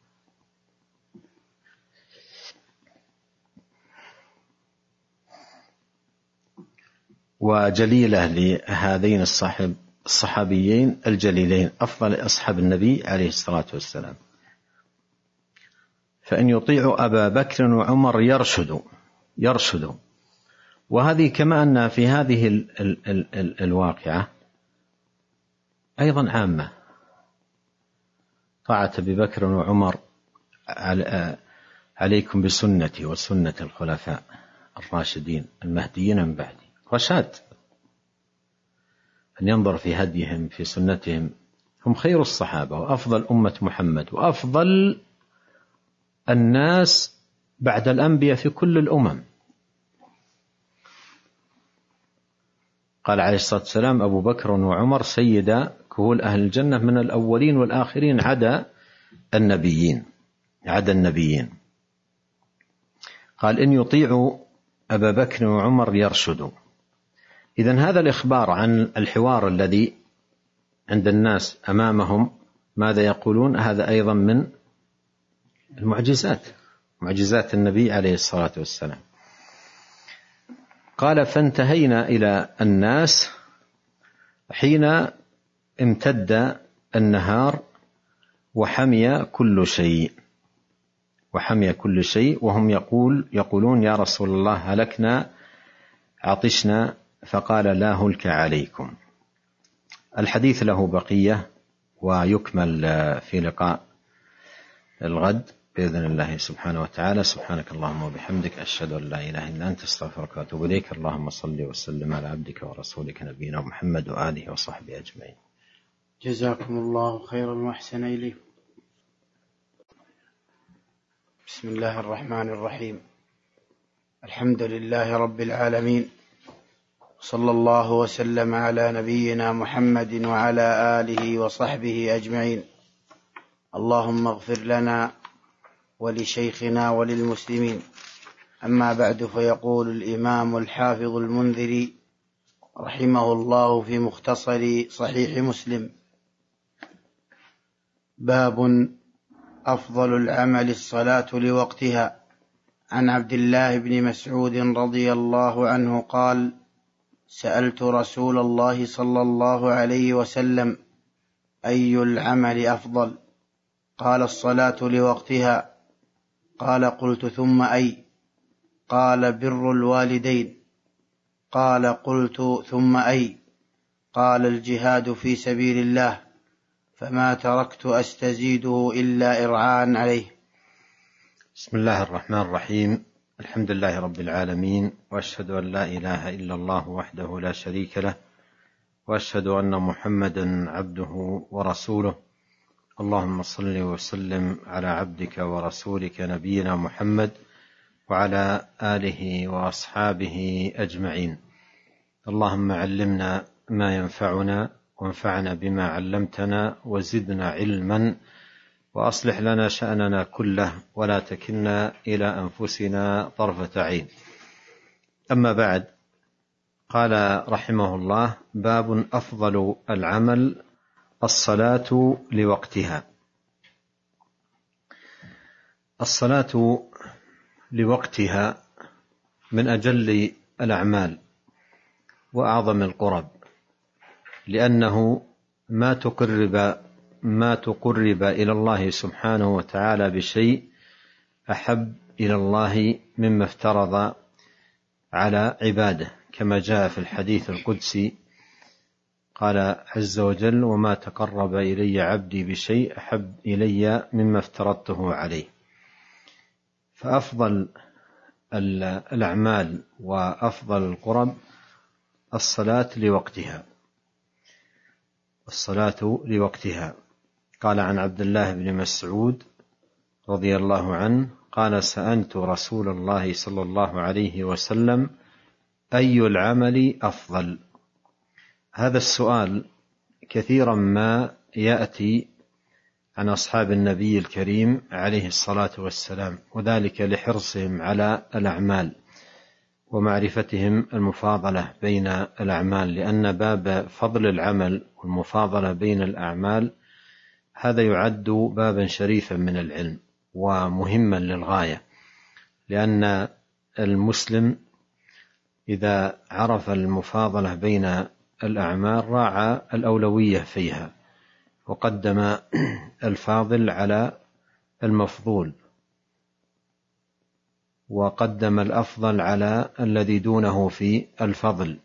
وجليلة لهذين الصاحب الصحابيين الجليلين، أفضل أصحاب النبي عليه الصلاة والسلام. فإن يطيعوا أبا بكر وعمر يرشدوا يرشدوا وهذه كما أن في هذه ال ال ال ال الواقعة أيضا عامة. طاعة أبي بكر وعمر عليكم بسنتي وسنة الخلفاء الراشدين المهديين من بعدي، رشاد أن ينظر في هديهم في سنتهم. هم خير الصحابة وأفضل أمة محمد وأفضل الناس بعد الأنبياء في كل الأمم. قال عليه الصلاة والسلام: أبو بكر وعمر سيدا كهول أهل الجنة من الأولين والآخرين عدا النبيين عدا النبيين. قال: إن يطيعوا أبا بكر وعمر يرشدوا. إذن هذا الإخبار عن الحوار الذي عند الناس أمامهم ماذا يقولون، هذا أيضا من المعجزات، معجزات النبي عليه الصلاة والسلام. قال: فانتهينا إلى الناس حين امتد النهار وحمي كل شيء وحمي كل شيء وهم يقول يقولون: يا رسول الله هلكنا عطشنا. فقال: لا هلك عليكم. الحديث له بقية ويكمل في لقاء الغد بإذن الله سبحانه وتعالى. سبحانك اللهم وبحمدك، أشهد أن لا إله إلا أنت، أستغفرك وأتوب إليك. اللهم صل وسلم على عبدك ورسولك نبينا محمد وآله وصحبه أجمعين. جزاكم الله خيرا وأحسن إليكم. بسم الله الرحمن الرحيم. الحمد لله رب العالمين، صلى الله وسلم على نبينا محمد وعلى آله وصحبه أجمعين. اللهم اغفر لنا ولشيخنا وللمسلمين. أما بعد، فيقول الإمام الحافظ المنذري رحمه الله في مختصر صحيح مسلم: باب أفضل العمل الصلاة لوقتها. عن عبد الله بن مسعود رضي الله عنه قال: سألت رسول الله صلى الله عليه وسلم: أي العمل أفضل؟ قال: الصلاة لوقتها. قال: قلت: ثم أي؟ قال: بر الوالدين. قال: قلت: ثم أي؟ قال: الجهاد في سبيل الله، فما تركت أستزيده إلا إرعاء عليه. بسم الله الرحمن الرحيم. الحمد لله رب العالمين، وأشهد أن لا إله إلا الله وحده لا شريك له، وأشهد أن محمدا عبده ورسوله. اللهم صل وسلم على عبدك ورسولك نبينا محمد وعلى آله وأصحابه أجمعين. اللهم علمنا ما ينفعنا وانفعنا بما علمتنا وزدنا علما، وأصلح لنا شأننا كله ولا تكلنا إلى أنفسنا طرفة عين. أما بعد، قال رحمه الله: باب أفضل العمل الصلاة لوقتها. الصلاة لوقتها من أجل الأعمال وأعظم القرب، لأنه ما تقرب ما تقرب إلى الله سبحانه وتعالى بشيء أحب إلى الله مما افترض على عباده، كما جاء في الحديث القدسي قال عز وجل: وما تقرب إلي عبدي بشيء أحب إلي مما افترضته عليه. فأفضل الأعمال وأفضل القرب الصلاة لوقتها الصلاة لوقتها. قال عن عبد الله بن مسعود رضي الله عنه قال: سألت رسول الله صلى الله عليه وسلم: أي العمل أفضل؟ هذا السؤال كثيرا ما يأتي عن أصحاب النبي الكريم عليه الصلاة والسلام، وذلك لحرصهم على الأعمال ومعرفتهم المفاضلة بين الأعمال، لأن باب فضل العمل والمفاضلة بين الأعمال هذا يعد بابا شريفا من العلم ومهما للغاية، لأن المسلم إذا عرف المفاضلة بين الأعمال راعى الأولوية فيها، وقدم الفاضل على المفضول، وقدم الأفضل على الذي دونه في الفضل.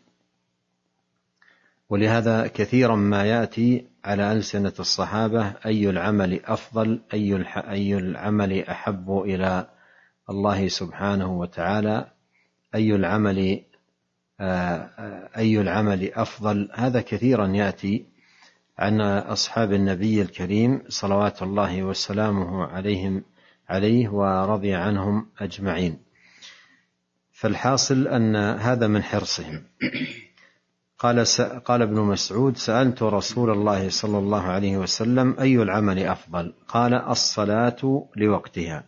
ولهذا كثيرا ما يأتي على ألسنة الصحابة أي العمل أفضل، أي العمل أحب إلى الله سبحانه وتعالى، أي العمل أي العمل أفضل. هذا كثيرا يأتي عن أصحاب النبي الكريم صلوات الله وسلامه عليهم عليه ورضي عنهم أجمعين. فالحاصل أن هذا من حرصهم. قال قال ابن مسعود: سألت رسول الله صلى الله عليه وسلم أي العمل أفضل؟ قال: الصلاة لوقتها.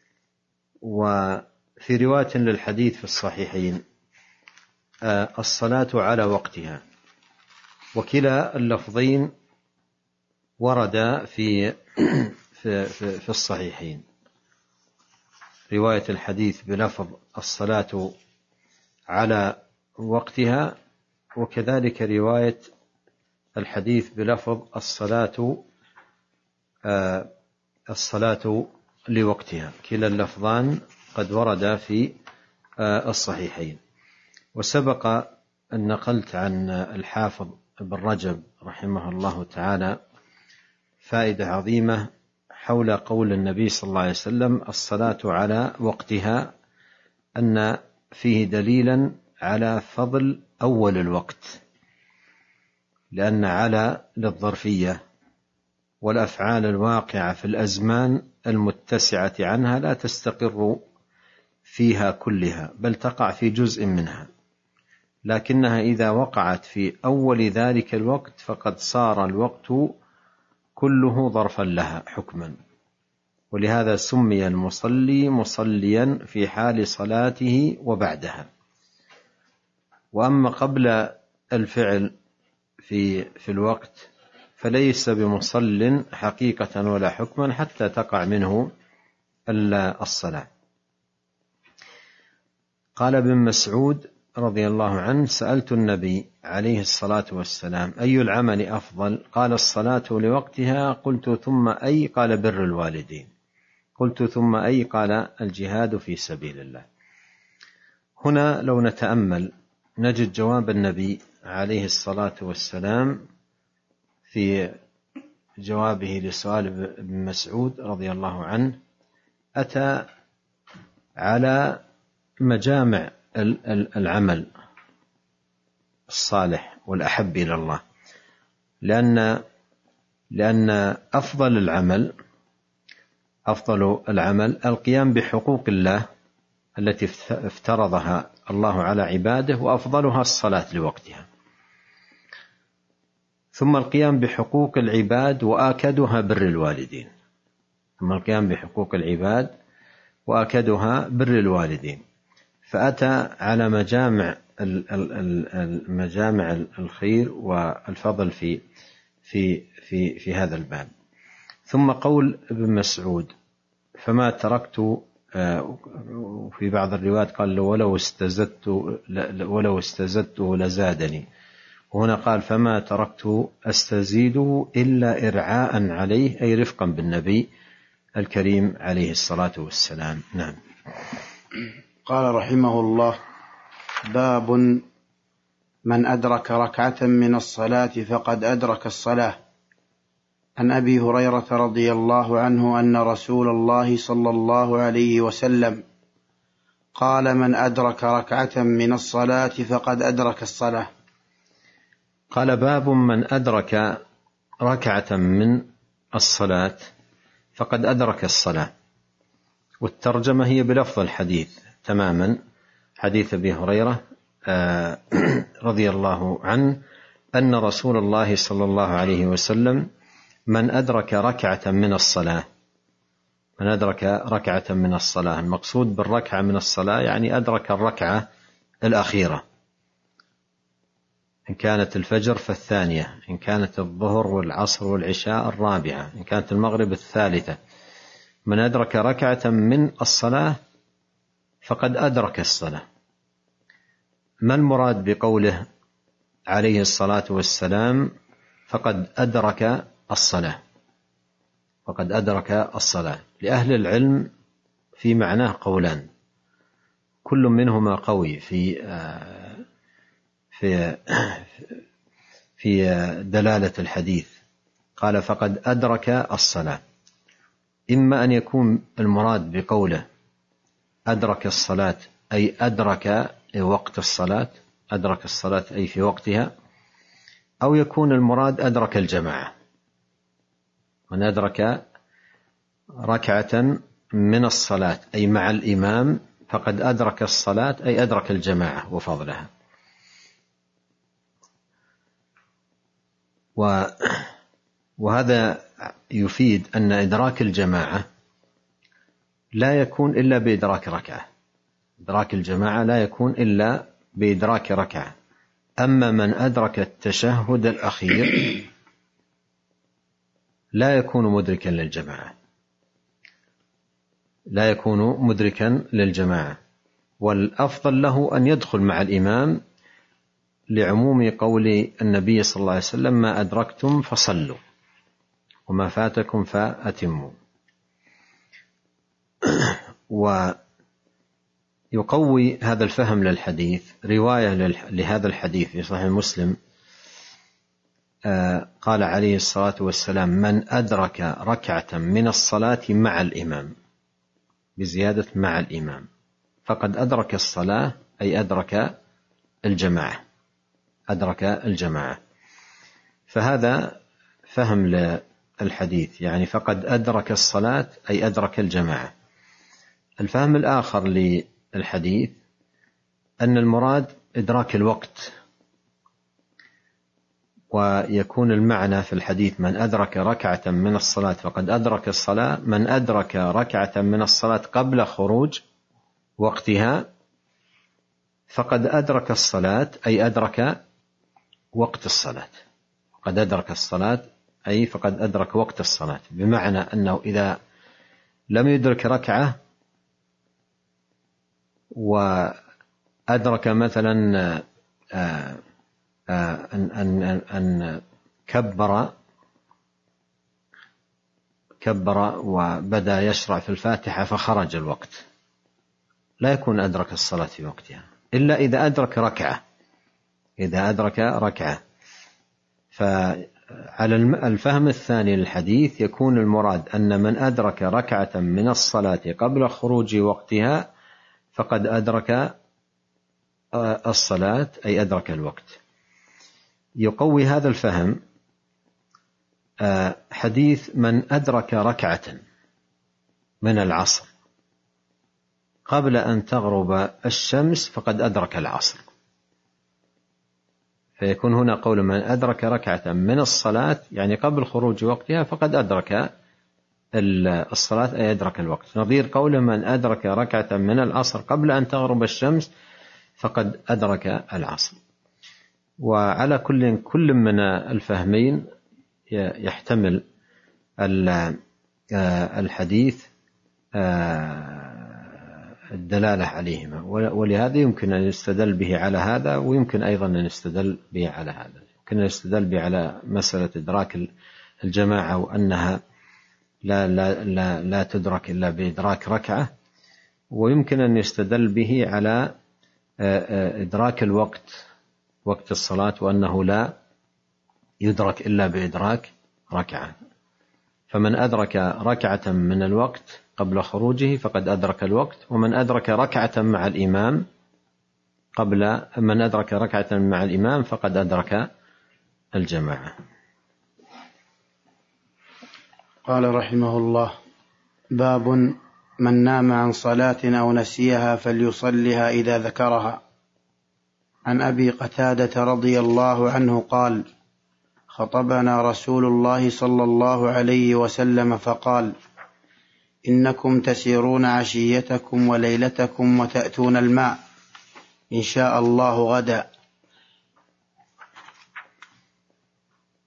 وفي رواية للحديث في الصحيحين الصلاة على وقتها، وكلا اللفظين ورد في في في, في الصحيحين، رواية الحديث بلفظ الصلاة على وقتها، وكذلك رواية الحديث بلفظ الصلاة آه الصلاة لوقتها. كلا اللفظان قد ورد في آه الصحيحين. وسبق أن نقلت عن الحافظ ابن رجب رحمه الله تعالى فائدة عظيمة حول قول النبي صلى الله عليه وسلم الصلاة على وقتها، أن فيه دليلا على فضل أول الوقت، لأن على للظرفية، والأفعال الواقعة في الأزمان المتسعة عنها لا تستقر فيها كلها، بل تقع في جزء منها، لكنها إذا وقعت في أول ذلك الوقت فقد صار الوقت كله ظرفا لها حكما. ولهذا سمي المصلي مصليا في حال صلاته وبعدها. وأما قبل الفعل في في الوقت فليس بمصل حقيقة ولا حكما حتى تقع منه الصلاة. قال ابن مسعود رضي الله عنه: سألت النبي عليه الصلاة والسلام أي العمل أفضل؟ قال: الصلاة لوقتها. قلت: ثم أي؟ قال: بر الوالدين. قلت: ثم أي؟ قال: الجهاد في سبيل الله. هنا لو نتأمل نجد جواب النبي عليه الصلاة والسلام في جوابه لسؤال ابن مسعود رضي الله عنه أتى على مجامع العمل الصالح والأحب إلى الله، لأن لأن أفضل العمل أفضل العمل القيام بحقوق الله التي افترضها الله على عباده، وأفضلها الصلاة لوقتها، ثم القيام بحقوق العباد وآكدها بر الوالدين، ثم القيام بحقوق العباد وآكدها بر الوالدين. فأتى على مجامع المجامع الخير والفضل في في في في هذا الباب. ثم قول ابن مسعود: فما تركت، وفي بعض الروايات قال: ولو استزدت ولو استزدته لزادني، وهنا قال: فما تركت أستزيده إلا إرعاء عليه، أي رفقا بالنبي الكريم عليه الصلاة والسلام. نعم. قال رحمه الله: باب من أدرك ركعة من الصلاة فقد أدرك الصلاة. عن أبي هريرة رضي الله عنه أن رسول الله صلى الله عليه وسلم قال: من أدرك ركعة من الصلاة فقد أدرك الصلاة. قال: باب من أدرك ركعة من الصلاة فقد أدرك الصلاة. والترجمة هي بلفظ الحديث تماما، حديث أبي هريرة رضي الله عنه أن رسول الله صلى الله عليه وسلم من أدرك ركعة من الصلاة من أدرك ركعة من الصلاة المقصود بالركعة من الصلاة يعني أدرك الركعة الأخيرة، إن كانت الفجر فالثانية، إن كانت الظهر والعصر والعشاء الرابعة، إن كانت المغرب الثالثة. من أدرك ركعة من الصلاة فقد أدرك الصلاة. ما المراد بقوله عليه الصلاة والسلام فقد أدرك الصلاة؟ فقد أدرك الصلاة، لأهل العلم في معناه قولان، كل منهما قوي في في في دلالة الحديث. قال فقد أدرك الصلاة، إما أن يكون المراد بقوله أدرك الصلاة أي أدرك وقت الصلاة، أدرك الصلاة أي في وقتها، أو يكون المراد أدرك الجماعة. من أدرك ركعة من الصلاة أي مع الإمام فقد أدرك الصلاة أي أدرك الجماعة وفضلها. وهذا يفيد أن إدراك الجماعة لا يكون إلا بإدراك ركعة. إدراك الجماعة لا يكون إلا بإدراك ركعة. أما من أدرك التشهد الأخير لا يكون مدركا للجماعة، لا يكون مدركا للجماعة، والأفضل له أن يدخل مع الإمام لعموم قول النبي صلى الله عليه وسلم ما أدركتم فصلوا وما فاتكم فأتموا. ويقوي هذا الفهم للحديث رواية لهذا الحديث في صحيح مسلم، قال عليه الصلاة والسلام من أدرك ركعة من الصلاة مع الإمام، بزيادة مع الإمام، فقد أدرك الصلاة أي أدرك الجماعة، أدرك الجماعة. فهذا فهم للحديث، يعني فقد أدرك الصلاة أي أدرك الجماعة. الفهم الآخر للحديث أن المراد إدراك الوقت، ويكون المعنى في الحديث من أدرك ركعة من الصلاة فقد أدرك الصلاة، من أدرك ركعة من الصلاة قبل خروج وقتها فقد أدرك الصلاة أي أدرك وقت الصلاة. قد أدرك الصلاة أي فقد أدرك وقت الصلاة، بمعنى أنه إذا لم يدرك ركعة وأدرك مثلا أن, أن, أن كبر كبر وبدأ يشرع في الفاتحة فخرج الوقت، لا يكون أدرك الصلاة في وقتها إلا إذا أدرك ركعة، إذا أدرك ركعة. فعلى الفهم الثاني للحديث يكون المراد أن من أدرك ركعة من الصلاة قبل خروج وقتها فقد أدرك الصلاة أي أدرك الوقت. يقوي هذا الفهم حديث من أدرك ركعة من العصر قبل أن تغرب الشمس فقد أدرك العصر. فيكون هنا قول من أدرك ركعة من الصلاة يعني قبل خروج وقتها فقد أدرك الصلاة أي أدرك الوقت، نظير قول من أدرك ركعة من العصر قبل أن تغرب الشمس فقد أدرك العصر. وعلى كل كل من الفهمين يحتمل الحديث الدلالة عليهما، ولهذا يمكن أن يستدل به على هذا، ويمكن أيضا أن يستدل به على هذا. يمكن أن يستدل به على مسألة إدراك الجماعة وأنها لا, لا, لا, لا تدرك إلا بإدراك ركعة، ويمكن أن يستدل به على إدراك الوقت، وقت الصلاة، وأنه لا يدرك إلا بإدراك ركعة. فمن أدرك ركعة من الوقت قبل خروجه فقد أدرك الوقت، ومن أدرك ركعة مع الإمام قبل من أدرك ركعة مع الإمام فقد أدرك الجماعة. قال رحمه الله: باب من نام عن صلاة أو نسيها فليصلها إذا ذكرها. عن أبي قتادة رضي الله عنه قال: خطبنا رسول الله صلى الله عليه وسلم فقال: إنكم تسيرون عشيتكم وليلتكم وتأتون الماء إن شاء الله غدا،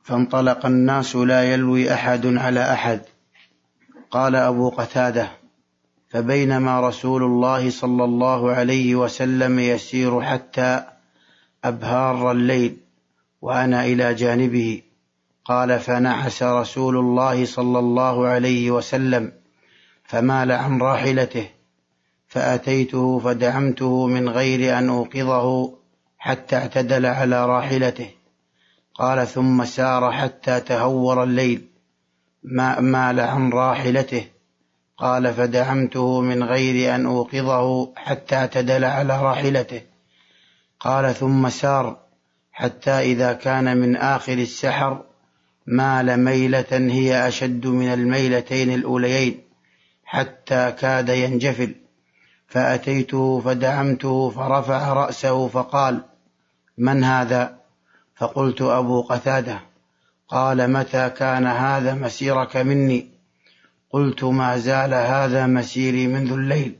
فانطلق الناس لا يلوي أحد على أحد. قال أبو قتادة: فبينما رسول الله صلى الله عليه وسلم يسير حتى أبهار الليل وأنا إلى جانبه، قال: فنعس رسول الله صلى الله عليه وسلم فمال عن راحلته، فأتيته فدعمته من غير أن أوقظه حتى اعتدل على راحلته. قال: ثم سار حتى تهور الليل، ما مال عن راحلته. قال: فدعمته من غير أن أوقظه حتى اعتدل على راحلته. قال: ثم سار حتى إذا كان من آخر السحر مال ميلة هي أشد من الميلتين الأوليين حتى كاد ينجفل، فأتيته فدعمته فرفع رأسه فقال: من هذا؟ فقلت: أبو قتادة. قال: متى كان هذا مسيرك مني؟ قلت: ما زال هذا مسيري منذ الليل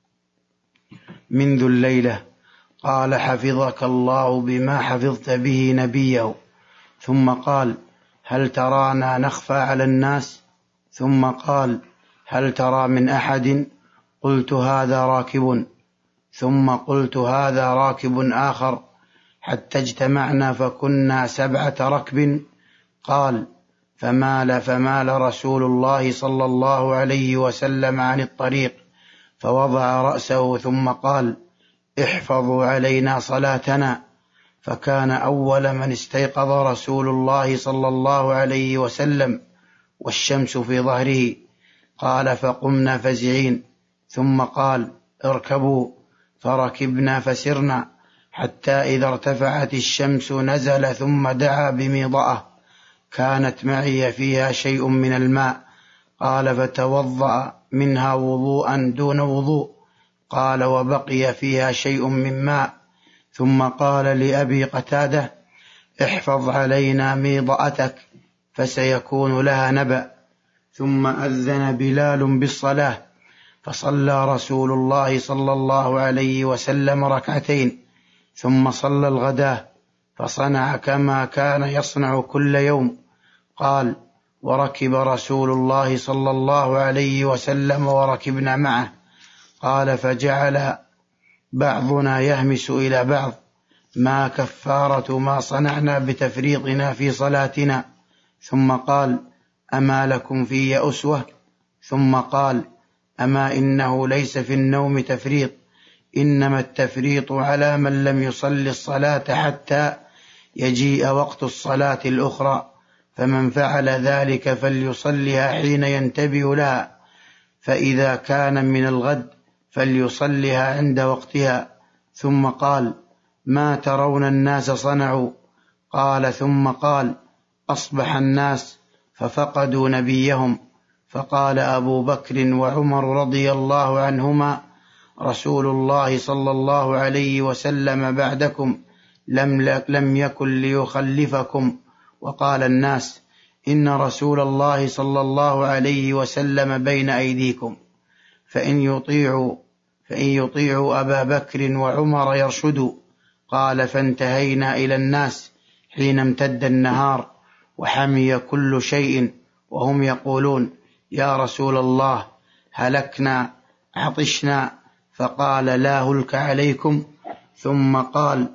منذ الليلة. قال: حفظك الله بما حفظت به نبيه. ثم قال: هل ترانا نخفى على الناس؟ ثم قال: هل ترى من أحد؟ قلت: هذا راكب. ثم قلت: هذا راكب آخر، حتى اجتمعنا فكنا سبعة ركب. قال: فمال فمال رسول الله صلى الله عليه وسلم عن الطريق، فوضع رأسه ثم قال: احفظوا علينا صلاتنا. فكان أول من استيقظ رسول الله صلى الله عليه وسلم والشمس في ظهره. قال: فقمنا فزعين، ثم قال: اركبوا. فركبنا فسرنا حتى إذا ارتفعت الشمس نزل، ثم دعا بميضأة كانت معي فيها شيء من الماء. قال: فتوضأ منها وضوءا دون وضوء. قال: وبقي فيها شيء من ماء. ثم قال لأبي قتادة: احفظ علينا ميضأتك فسيكون لها نبأ. ثم أذن بلال بالصلاة، فصلى رسول الله صلى الله عليه وسلم ركعتين، ثم صلى الغداة، فصنع كما كان يصنع كل يوم. قال: وركب رسول الله صلى الله عليه وسلم وركبنا معه. قال: فجعل بعضنا يهمس إلى بعض: ما كفارة ما صنعنا بتفريطنا في صلاتنا؟ ثم قال: أما لكم في أسوة؟ ثم قال: أما إنه ليس في النوم تفريط، إنما التفريط على من لم يصل الصلاة حتى يجيء وقت الصلاة الأخرى، فمن فعل ذلك فليصلها حين ينتبه لها، فإذا كان من الغد فليصلها عند وقتها. ثم قال: ما ترون الناس صنعوا؟ قال: ثم قال: أصبح الناس ففقدوا نبيهم. فقال أبو بكر وعمر رضي الله عنهما: رسول الله صلى الله عليه وسلم بعدكم لم, لم يكن ليخلفكم. وقال الناس: إن رسول الله صلى الله عليه وسلم بين أيديكم، فإن يطيعوا, فإن يطيعوا أبا بكر وعمر يرشدوا. قال: فانتهينا إلى الناس حين امتد النهار وحمي كل شيء، وهم يقولون: يا رسول الله هلكنا عطشنا. فقال: لا هلك عليكم. ثم قال: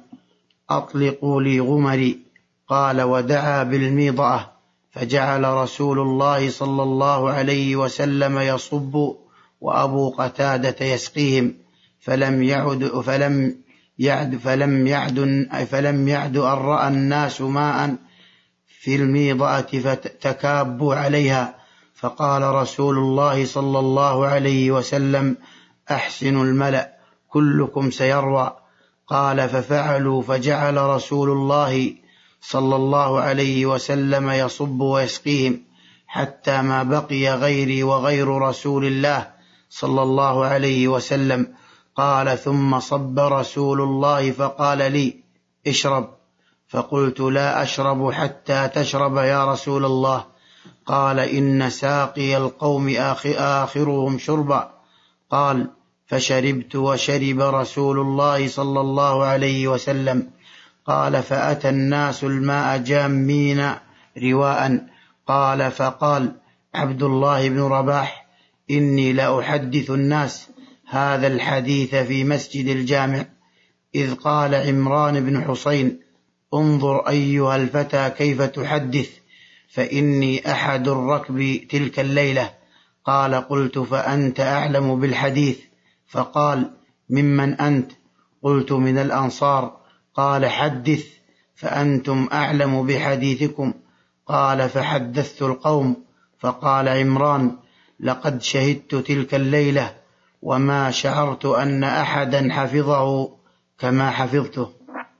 أطلقوا لي غمري. قال: ودعا بالميضأة، فجعل رسول الله صلى الله عليه وسلم يصب وأبو قتادة يسقيهم، فلم يعد فلم يعد فلم يعد فلم يعد أن رأى الناس ماء في الميضأة فتكابوا عليها. فقال رسول الله صلى الله عليه وسلم: أحسنوا الملأ، كلكم سيروى. قال: ففعلوا، فجعل رسول الله صلى الله عليه وسلم يصب ويسقيهم حتى ما بقي غيري وغير رسول الله صلى الله عليه وسلم. قال: ثم صب رسول الله فقال لي: اشرب. فقلت: لا أشرب حتى تشرب يا رسول الله. قال: إن ساقي القوم آخرهم شربا. قال: فشربت وشرب رسول الله صلى الله عليه وسلم. قال: فأتى الناس الماء جامين رواء. قال فقال عبد الله بن رباح: إني لأحدث الناس هذا الحديث في مسجد الجامع، إذ قال عمران بن حسين: انظر أيها الفتى كيف تحدث، فإني أحد الركب تلك الليلة. قال: قلت: فأنت أعلم بالحديث. فقال: ممن أنت؟ قلت: من الأنصار. قال: حدث فأنتم أعلم بحديثكم. قال: فحدثت القوم. فقال عمران: لقد شهدت تلك الليلة وما شعرت أن أحدا حفظه كما حفظته.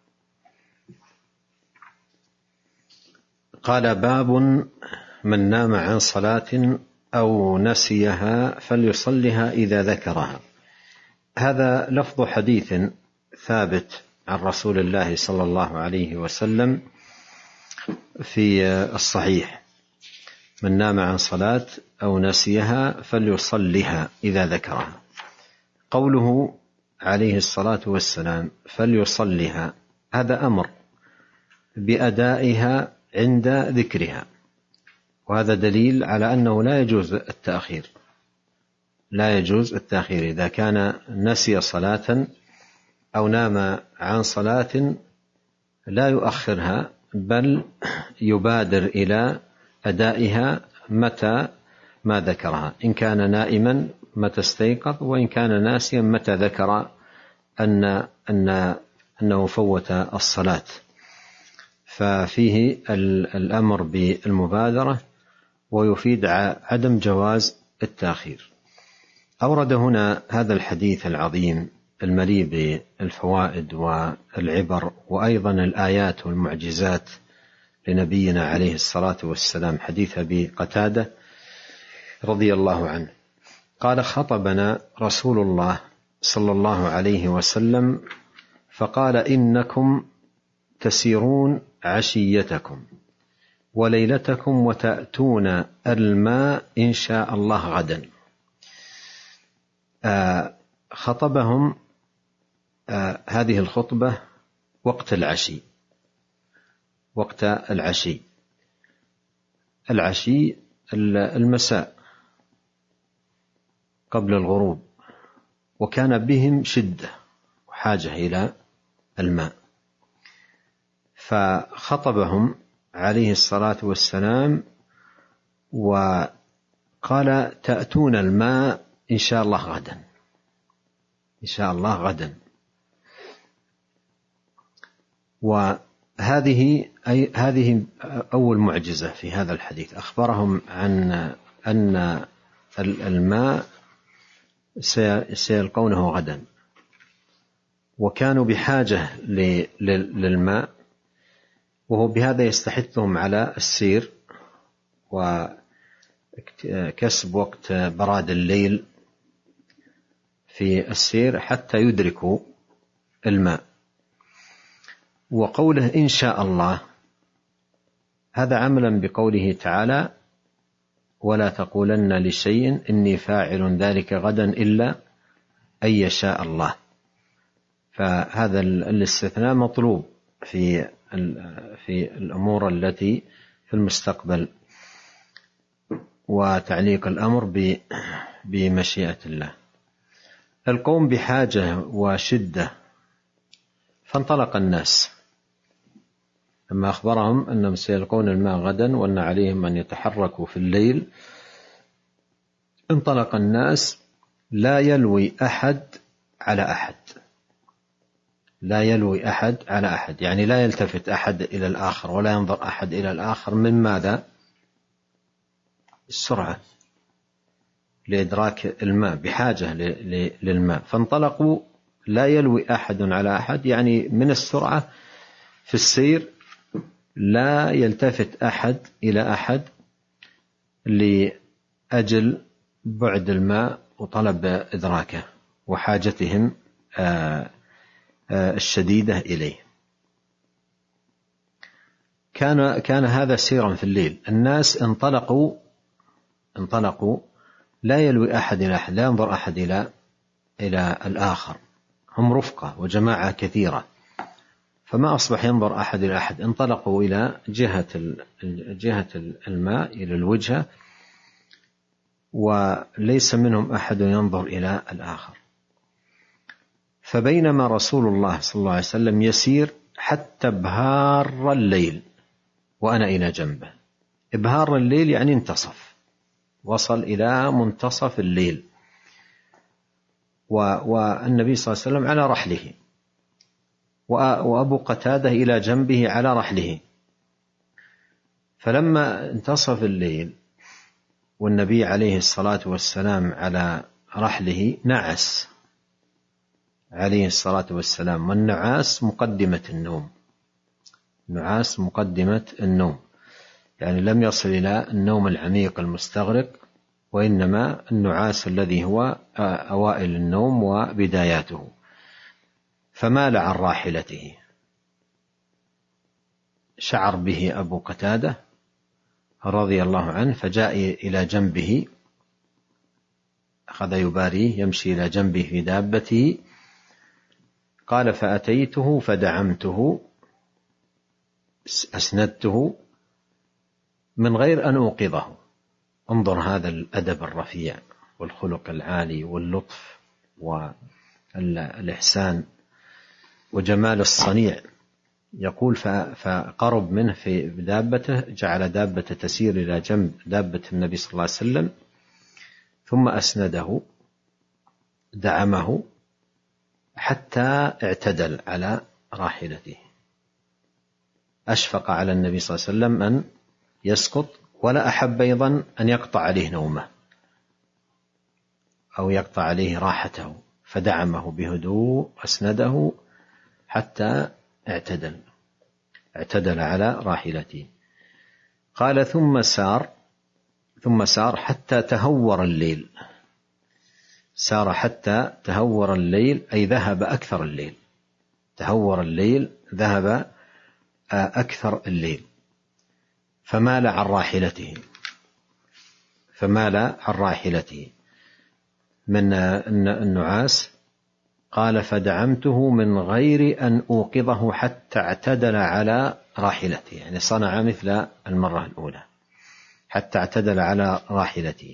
قال: باب من نام عن صلاة أو نسيها فليصلها إذا ذكرها. هذا لفظ حديث ثابت عن رسول الله صلى الله عليه وسلم في الصحيح: من نام عن صلاة أو نسيها فليصلها إذا ذكرها. قوله عليه الصلاة والسلام فليصلها، هذا أمر بأدائها عند ذكرها، وهذا دليل على أنه لا يجوز التأخير لا يجوز التأخير إذا كان نسي صلاة أو نام عن صلاة لا يؤخرها، بل يبادر إلى أدائها متى ما ذكرها، إن كان نائما متى استيقظ، وإن كان ناسيا متى ذكر أن أن أنه فوت الصلاة. ففيه الأمر بالمبادرة ويفيد عدم جواز التأخير. أورد هنا هذا الحديث العظيم المليء بالفوائد والعبر، وأيضا الآيات والمعجزات لنبينا عليه الصلاة والسلام، حديث أبي قتادة رضي الله عنه قال: خطبنا رسول الله صلى الله عليه وسلم فقال: إنكم تسيرون عشيتكم وليلتكم وتأتون الماء إن شاء الله غدا. آه خطبهم آه هذه الخطبة وقت العشي وقت العشي العشي المساء قبل الغروب، وكان بهم شدة وحاجة إلى الماء، فخطبهم عليه الصلاة والسلام وقال: تأتون الماء إن شاء الله غدا، إن شاء الله غدا. وهذه أي هذه أول معجزة في هذا الحديث، أخبرهم عن أن الماء سيلقونه غدا، وكانوا بحاجة للماء، وهو بهذا يستحثهم على السير وكسب وقت براد الليل في السير حتى يدركوا الماء. وقوله إن شاء الله هذا عملا بقوله تعالى: ولا تقولن لشيء إني فاعل ذلك غدا إلا أن يشاء الله. فهذا الاستثناء مطلوب في في الأمور التي في المستقبل، وتعليق الأمر بمشيئة الله. القوم بحاجة وشدة، فانطلق الناس لما أخبرهم أنهم سيلقون الماء غدا وأن عليهم أن يتحركوا في الليل. انطلق الناس لا يلوي أحد على أحد لا يلوي أحد على أحد يعني لا يلتفت أحد إلى الآخر ولا ينظر أحد إلى الآخر. من ماذا؟ السرعة لإدراك الماء، بحاجة للماء، فانطلقوا لا يلوي أحد على أحد، يعني من السرعة في السير لا يلتفت أحد إلى أحد لأجل بعد الماء وطلب إدراكه وحاجتهم الشديدة إليه. كان كان هذا سيرا في الليل، الناس انطلقوا انطلقوا لا يلوي أحد إلى أحد، لا ينظر أحد إلى إلى الآخر، هم رفقة وجماعة كثيرة، فما أصبح ينظر أحد إلى أحد، انطلقوا إلى جهة جهة الماء إلى الوجهة، وليس منهم أحد ينظر إلى الآخر. فبينما رسول الله صلى الله عليه وسلم يسير حتى ابهار الليل وأنا إلى جنبه. ابهار الليل يعني انتصف، وصل إلى منتصف الليل، والنبي صلى الله عليه وسلم على رحله، وأبو قتادة إلى جنبه على رحله. فلما انتصف الليل والنبي عليه الصلاة والسلام على رحله نعس عليه الصلاة والسلام، والنعاس مقدمة النوم، النعاس مقدمة النوم، يعني لم يصل إلى النوم العميق المستغرق، وإنما النعاس الذي هو أوائل النوم وبداياته. فمال عن راحلته، شعر به أبو قتادة رضي الله عنه، فجاء إلى جنبه، أخذ يباريه يمشي إلى جنبه في دابته. قال فأتيته فدعمته، أسندته من غير أن أوقظه. انظر هذا الأدب الرفيع والخلق العالي واللطف والإحسان وجمال الصنيع. يقول فقرب منه في دابته، جعل دابته تسير إلى جنب دابة النبي صلى الله عليه وسلم، ثم أسنده دعمه حتى اعتدل على راحلته. أشفق على النبي صلى الله عليه وسلم أن يسقط، ولا أحب أيضا أن يقطع عليه نومه أو يقطع عليه راحته، فدعمه بهدوء، أسنده حتى اعتدل اعتدل على راحلته. قال ثم سار ثم سار حتى تهور الليل، سار حتى تهور الليل أي ذهب أكثر الليل، تهور الليل ذهب أكثر الليل. فمال عن راحلته فمال عن راحلته من النعاس. قال فدعمته من غير أن أوقظه حتى اعتدل على راحلته، يعني صنع مثل المرة الأولى حتى اعتدل على راحلته.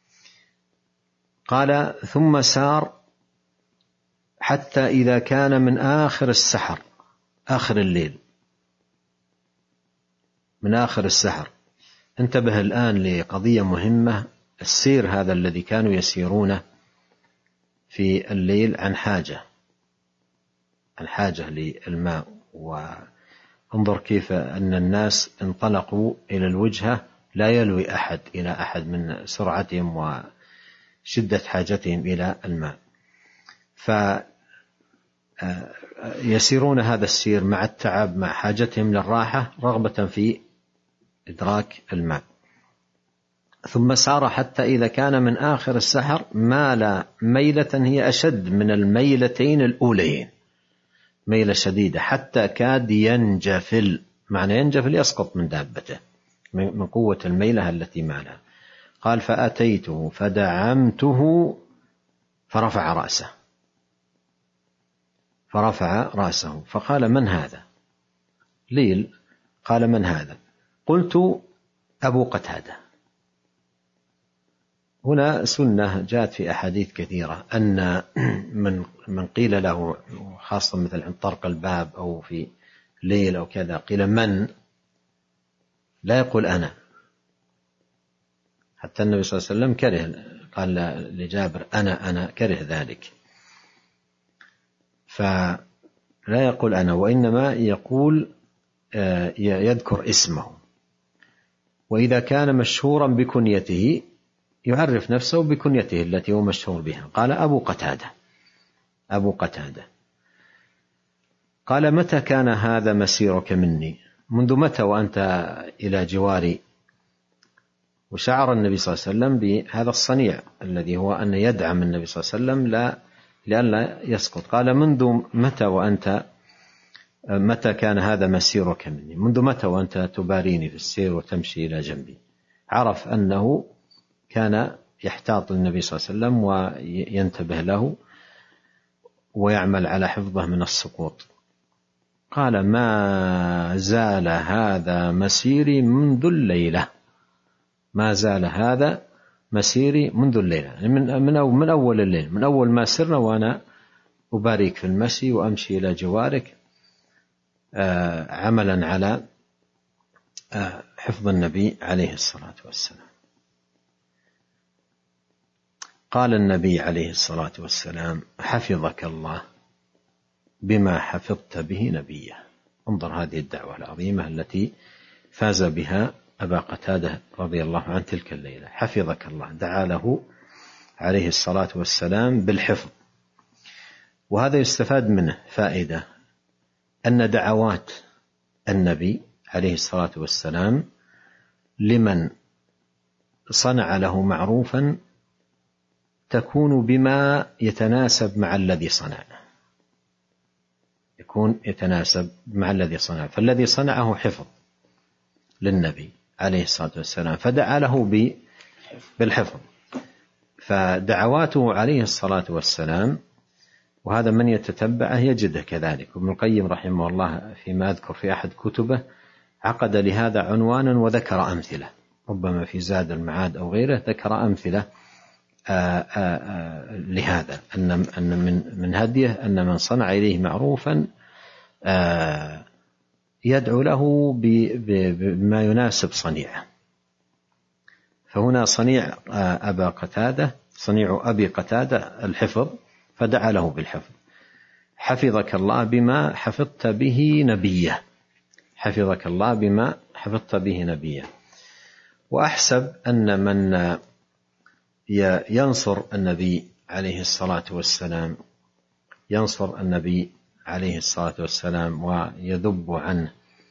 قال ثم سار حتى إذا كان من آخر السحر، آخر الليل، من آخر السحر. انتبه الآن لقضية مهمة، السير هذا الذي كانوا يسيرونه في الليل عن حاجة عن حاجة للماء. وانظر كيف أن الناس انطلقوا إلى الوجهة لا يلوي أحد إلى أحد من سرعتهم وشدة حاجتهم إلى الماء، فيسيرون هذا السير مع التعب مع حاجتهم للراحة رغبة في إدراك الماء. ثم سار حتى إذا كان من آخر السحر مال ميلة هي أشد من الميلتين الأولين، ميلة شديدة، حتى كاد ينجفل، معنى ينجفل يسقط من دابته من قوة الميلة التي مالها. قال فأتيته فدعمته فرفع رأسه فرفع رأسه فقال من هذا؟ ليل. قال من هذا؟ قلت أبو قتادة. هنا سنة جاءت في أحاديث كثيرة أن من من قيل له، خاصة مثل عند طرق الباب أو في ليل أو كذا، قيل من، لا يقول أنا. حتى النبي صلى الله عليه وسلم كره، قال لجابر أنا أنا كره ذلك، فلا يقول أنا، وإنما يقول يذكر اسمه. وإذا كان مشهورا بكنيته يعرف نفسه بكنيته التي هو مشهور بها. قال أبو قتادة أبو قتادة. قال متى كان هذا مسيرك مني؟ منذ متى وأنت إلى جواري؟ وشعر النبي صلى الله عليه وسلم بهذا الصنيع الذي هو أن يدعم النبي صلى الله عليه وسلم لا لئلا يسقط. قال منذ متى وأنت متى كان هذا مسيرك مني؟ منذ متى وأنت تباريني في السير وتمشي إلى جنبي؟ عرف أنه كان يحتاط للنبي صلى الله عليه وسلم وينتبه له ويعمل على حفظه من السقوط. قال ما زال هذا مسيري منذ الليلة، ما زال هذا مسيري منذ الليلة، من من أول الليل، من أول ما سرنا وأنا أبارك في المشي وأمشي إلى جوارك عملا على حفظ النبي عليه الصلاة والسلام. قال النبي عليه الصلاة والسلام حفظك الله بما حفظت به نبيه. انظر هذه الدعوة العظيمة التي فاز بها أبا قتادة رضي الله عنه تلك الليلة. حفظك الله، دعا له عليه الصلاة والسلام بالحفظ. وهذا يستفاد منه فائدة أن دعوات النبي عليه الصلاة والسلام لمن صنع له معروفا تكون بما يتناسب مع الذي صنع، يكون يتناسب مع الذي صنع. فالذي صنعه حفظ للنبي عليه الصلاة والسلام فدعا له بالحفظ، فدعواته عليه الصلاة والسلام، وهذا من يتتبعه يجده كذلك. ابن القيم رحمه الله فيما أذكر في أحد كتبه عقد لهذا عنوانا وذكر أمثلة، ربما في زاد المعاد أو غيره ذكر أمثلة آآ آآ لهذا، أن أن من من هديه أن من صنع إليه معروفا يدعو له بما يناسب صنيعه. فهنا صنيع أبا قتادة، صنيع أبي قتادة الحفظ، فدعا له بالحفظ. حفظك الله بما حفظت به نبيه، حفظك الله بما حفظت به نبيه. وأحسب أن من ينصر النبي عليه الصلاة والسلام ينصر النبي عليه الصلاة والسلام ويذب عنه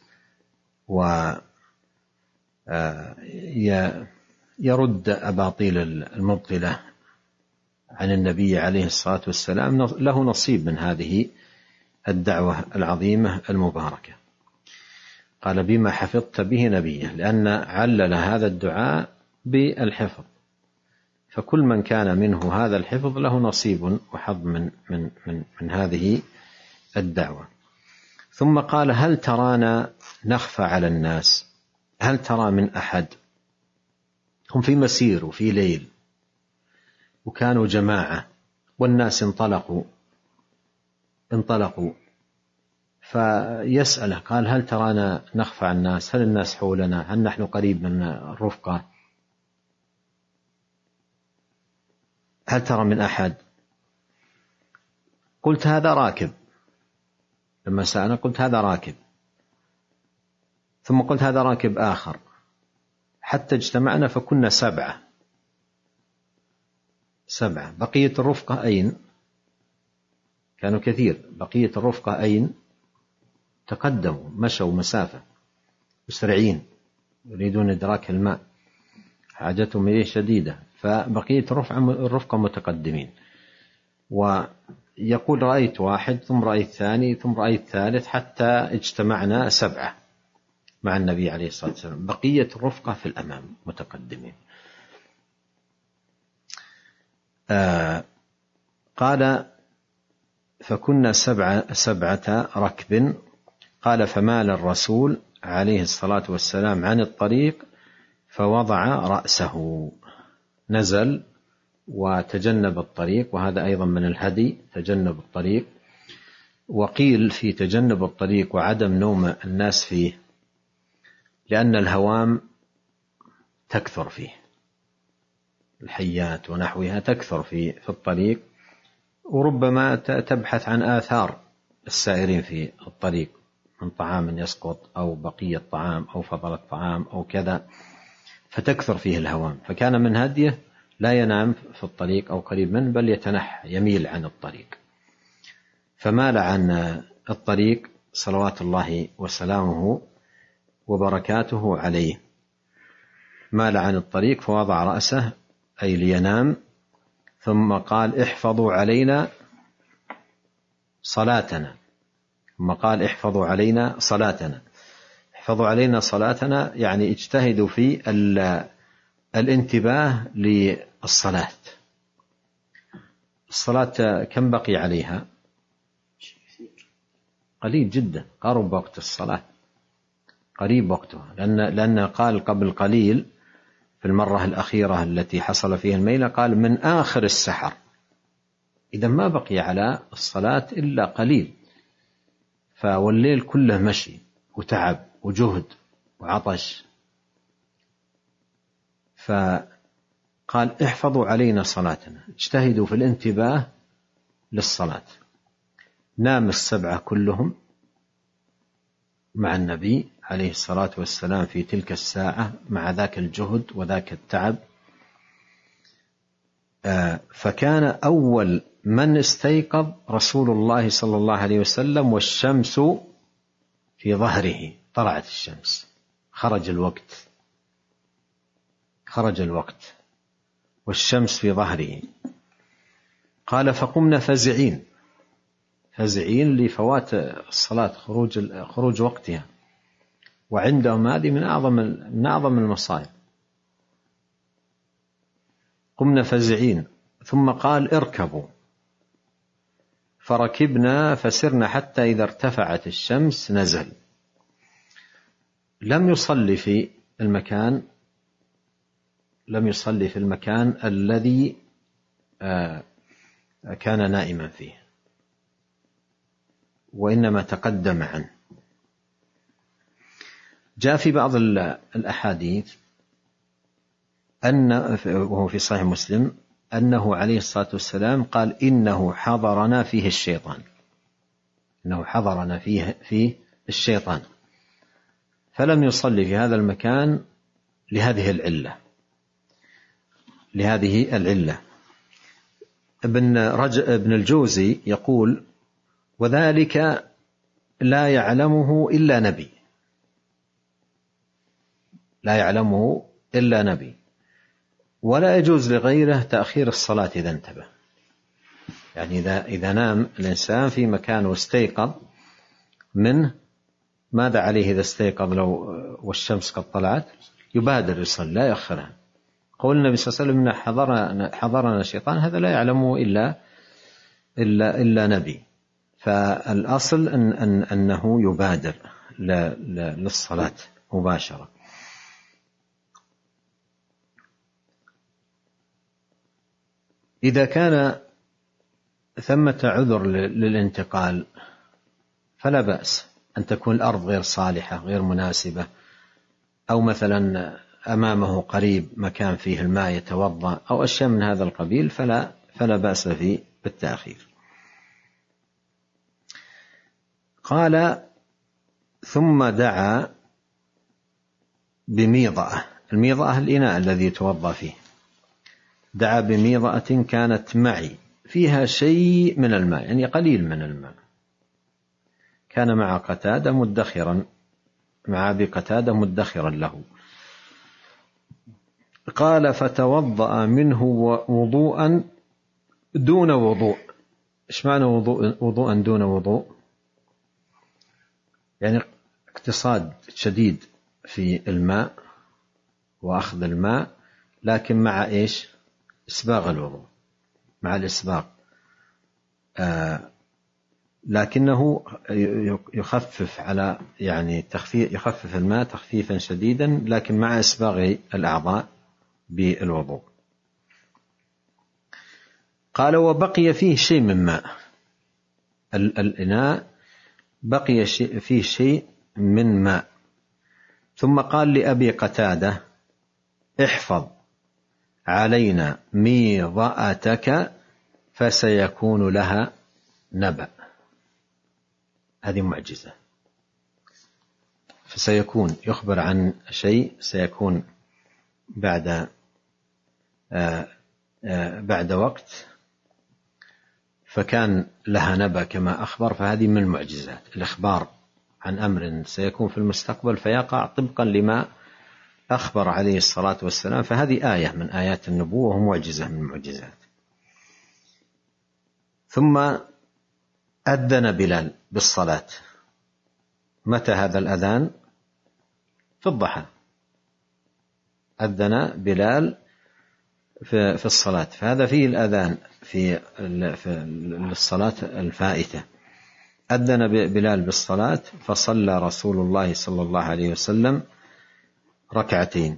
ويرد أباطيل المبطلة عن النبي عليه الصلاة والسلام له نصيب من هذه الدعوة العظيمة المباركة. قال بما حفظت به نبيه، لأن علل هذا الدعاء بالحفظ، فكل من كان منه هذا الحفظ له نصيب وحظ من, من, من, من هذه الدعوة. ثم قال هل ترانا نخفى على الناس؟ هل ترى من أحد؟ هم في مسير وفي ليل وكانوا جماعة والناس انطلقوا انطلقوا فيسأله قال هل ترانا نخفى على الناس؟ هل الناس حولنا؟ هل نحن قريب من الرفقة؟ هل ترى من أحد؟ قلت هذا راكب، لما سألنا قلت هذا راكب، ثم قلت هذا راكب آخر، حتى اجتمعنا فكنا سبعة سبعة بقية الرفقة أين؟ كانوا كثير. بقية الرفقة أين؟ تقدموا، مشوا مسافة، مسرعين يريدون إدراك الماء، حاجتهم إليه شديدة، فبقية الرفقة متقدمين. ويقول رأيت واحد ثم رأيت ثاني ثم رأيت ثالث حتى اجتمعنا سبعة مع النبي عليه الصلاة والسلام، بقية الرفقة في الأمام متقدمين. آه قال فكنا سبعة, سبعة ركب. قال فمال الرسول عليه الصلاة والسلام عن الطريق فوضع رأسه، نزل وتجنب الطريق، وهذا أيضا من الهدي تجنب الطريق. وقيل في تجنب الطريق وعدم نوم الناس فيه لأن الهوام تكثر فيه، الحيات ونحوها تكثر في في الطريق، وربما تبحث عن آثار السائرين في الطريق من طعام يسقط أو بقية طعام أو فضلة طعام أو كذا، فتكثر فيه الهوام. فكان من هديه لا ينام في الطريق أو قريب منه، بل يتنحى يميل عن الطريق. فمال عن الطريق صلوات الله وسلامه وبركاته عليه، مال عن الطريق فوضع رأسه أي لينام، ثم قال احفظوا علينا صلاتنا، ثم قال احفظوا علينا صلاتنا. احفظوا علينا صلاتنا يعني اجتهدوا في الانتباه للصلاة. الصلاة كم بقي عليها؟ قليل جدا، قرب وقت الصلاة، قريب وقتها، لأن لأن قال قبل قليل في المرة الأخيرة التي حصل فيها الميلة قال من آخر السحر، إذا ما بقي على الصلاة إلا قليل، فوالليل كله مشي وتعب وجهد وعطش، فقال احفظوا علينا صلاتنا، اجتهدوا في الانتباه للصلاة. نام السبعة كلهم مع النبي عليه الصلاة والسلام في تلك الساعة مع ذاك الجهد وذاك التعب، فكان أول من استيقظ رسول الله صلى الله عليه وسلم والشمس في ظهره، طلعت الشمس، خرج الوقت خرج الوقت والشمس في ظهره. قال فقمنا فزعين فزعين لفوات الصلاة، خروج خروج وقتها، وعندهم هذه من أعظم من أعظم المصائب. قمنا فزعين، ثم قال اركبوا، فركبنا فسرنا حتى إذا ارتفعت الشمس نزل. لم يصلي في المكان لم يصلي في المكان الذي كان نائما فيه، وإنما تقدم عنه. جاء في بعض الأحاديث أن وهو في صحيح مسلم أنه عليه الصلاة والسلام قال إنه حضرنا فيه الشيطان إنه حضرنا فيه فيه الشيطان فلم يصلي في هذا المكان لهذه العلة لهذه العلة ابن رج... ابن الجوزي يقول وذلك لا يعلمه إلا نبي لا يعلمه إلا نبي ولا يجوز لغيره تأخير الصلاة إذا انتبه. يعني إذا, إذا نام الإنسان في مكان واستيقظ منه، ماذا عليه إذا استيقظ لو والشمس قد طلعت؟ يبادر يصلي لا يأخرها. قول النبي صلى الله عليه وسلم إن حضرنا, حضرنا الشيطان، هذا لا يعلمه إلا, إلا, إلا نبي. فالأصل أن أن أنه يبادر للصلاة مباشرة. إذا كان ثمة عذر للانتقال فلا بأس أن تكون الأرض غير صالحة غير مناسبة، أو مثلا أمامه قريب مكان فيه الماء يتوضأ أو أشياء من هذا القبيل، فلا, فلا بأس فيه بالتأخير. قال ثم دعا بميضأة، الميضأة الإناء الذي يتوضأ فيه، دعا بميضأة كانت معي فيها شيء من الماء، يعني قليل من الماء، كان مع قتادة مدخرا مع أبي قتادة مدخرا له. قال فتوضأ منه وضوءا دون وضوء. إيش معنى وضوء وضوءا دون وضوء؟ يعني اقتصاد شديد في الماء وأخذ الماء، لكن مع إيش؟ إسباغ الوضوء، مع الإسباغ، آه لكنه يخفف على يعني تخفيف يخفف الماء تخفيفا شديدا، لكن مع إسباغ الأعضاء بالوضوء. قال وبقي فيه شيء من ماء، الإناء بقي فيه شيء من ماء. ثم قال لأبي قتادة احفظ علينا ميضأتك فسيكون لها نبأ. هذه معجزة، فسيكون يخبر عن شيء سيكون بعد آآ آآ بعد وقت، فكان لها نبأ كما أخبر. فهذه من المعجزات، الإخبار عن أمر سيكون في المستقبل فيقع طبقا لما أخبر عليه الصلاة والسلام. فهذه آية من آيات النبوة ومعجزة من المعجزات. ثم أذن بلال بالصلاة. متى هذا الأذان؟ في الضحى أذن بلال في الصلاة، فهذا فيه الأذان في الصلاة الفائتة. أذن بلال بالصلاة فصلى رسول الله صلى الله عليه وسلم ركعتين،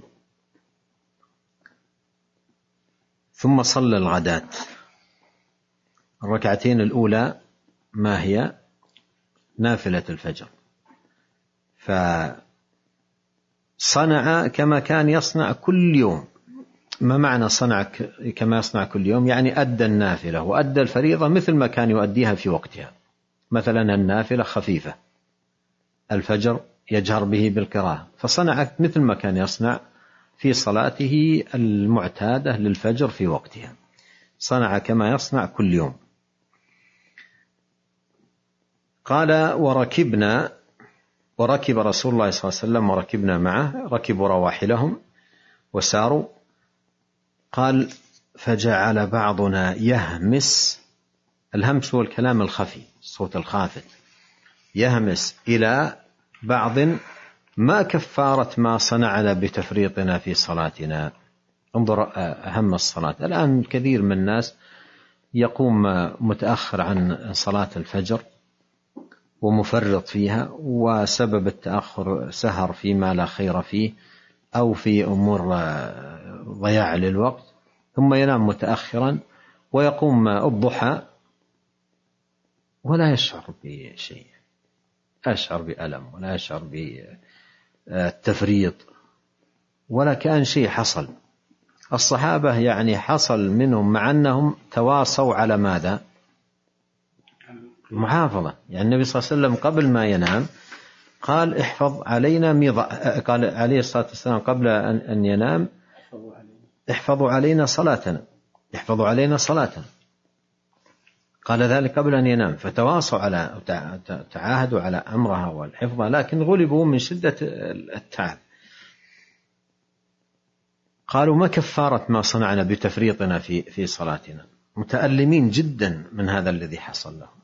ثم صلى الغداة. الركعتين الأولى ما هي؟ نافلة الفجر. فصنع كما كان يصنع كل يوم. ما معنى صنع كما يصنع كل يوم؟ يعني أدى النافلة وأدى الفريضة مثل ما كان يؤديها في وقتها. مثلا النافلة خفيفة، الفجر يجهر به بالقراءة، فصنع مثل ما كان يصنع في صلاته المعتادة للفجر في وقتها، صنع كما يصنع كل يوم. قال وركبنا، وركب رسول الله صلى الله عليه وسلم وركبنا معه، ركبوا رواحلهم وساروا. قال فجعل بعضنا يهمس، الهمس هو الكلام الخفي، الصوت الخافت، يهمس إلى بعض ما كفارة ما صنعنا بتفريطنا في صلاتنا. انظر أهم الصلاة. الآن كثير من الناس يقوم متأخر عن صلاة الفجر ومفرط فيها، وسبب التأخر سهر فيما لا خير فيه أو في أمور ضياع للوقت، ثم ينام متأخرا ويقوم الضحى ولا يشعر بشيء، لا يشعر بألم ولا يشعر بالتفريط ولا كأن شيء حصل. الصحابة يعني حصل منهم مع أنهم تواصوا على ماذا؟ المحافظة. يعني النبي صلى الله عليه وسلم قبل ما ينام قال احفظ علينا ميضا، قال عليه الصلاة والسلام قبل أن ينام احفظوا علينا صلاتنا، احفظوا علينا صلاتنا، قال ذلك قبل أن ينام. فتواصوا على تعاهدوا على أمرها والحفظها، لكن غلبوا من شدة التعب. قالوا ما كفارة ما صنعنا بتفريطنا في في صلاتنا، متألمين جدا من هذا الذي حصل لهم،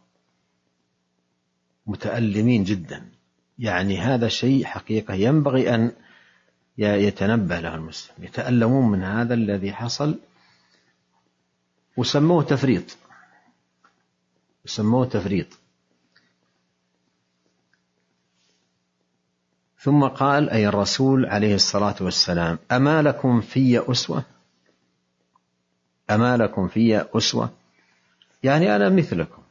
متألمين جدا. يعني هذا شيء حقيقة ينبغي أن يتنبه له المسلم، يتألمون من هذا الذي حصل وسموه تفريط، وسموه تفريط. ثم قال أي الرسول عليه الصلاة والسلام أما لكم في أسوة، أما لكم في أسوة، يعني أنا مثلكم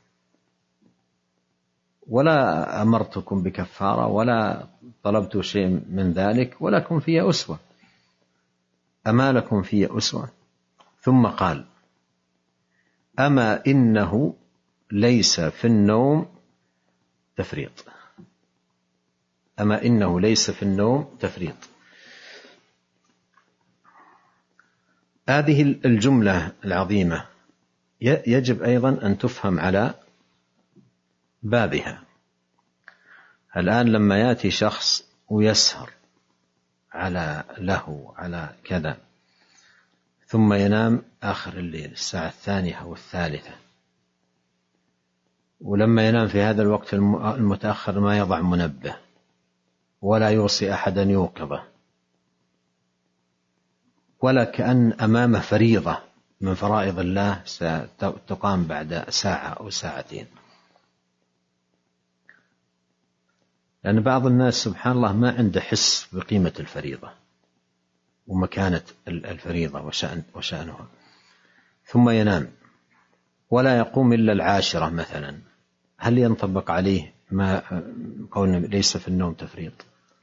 ولا أمرتكم بكفارة ولا طلبت شيء من ذلك، ولكم في أسوة، أما لكم في أسوة. ثم قال أما إنه ليس في النوم تفريط، أما إنه ليس في النوم تفريط. هذه الجملة العظيمة يجب أيضا أن تفهم على بابها. الآن لما يأتي شخص ويسهر على له على كذا ثم ينام آخر الليل الساعة الثانية أو الثالثة، ولما ينام في هذا الوقت المتأخر ما يضع منبه ولا يوصي أحدا يوقظه، ولا كأن أمامه فريضة من فرائض الله ستقام بعد ساعة أو ساعتين. لأن بعض الناس سبحان الله ما عنده حس بقيمة الفريضة ومكانة الفريضة وشأن وشأنها، ثم ينام ولا يقوم إلا العاشرة مثلا، هل ينطبق عليه ما قولنا ليس في النوم تفريط؟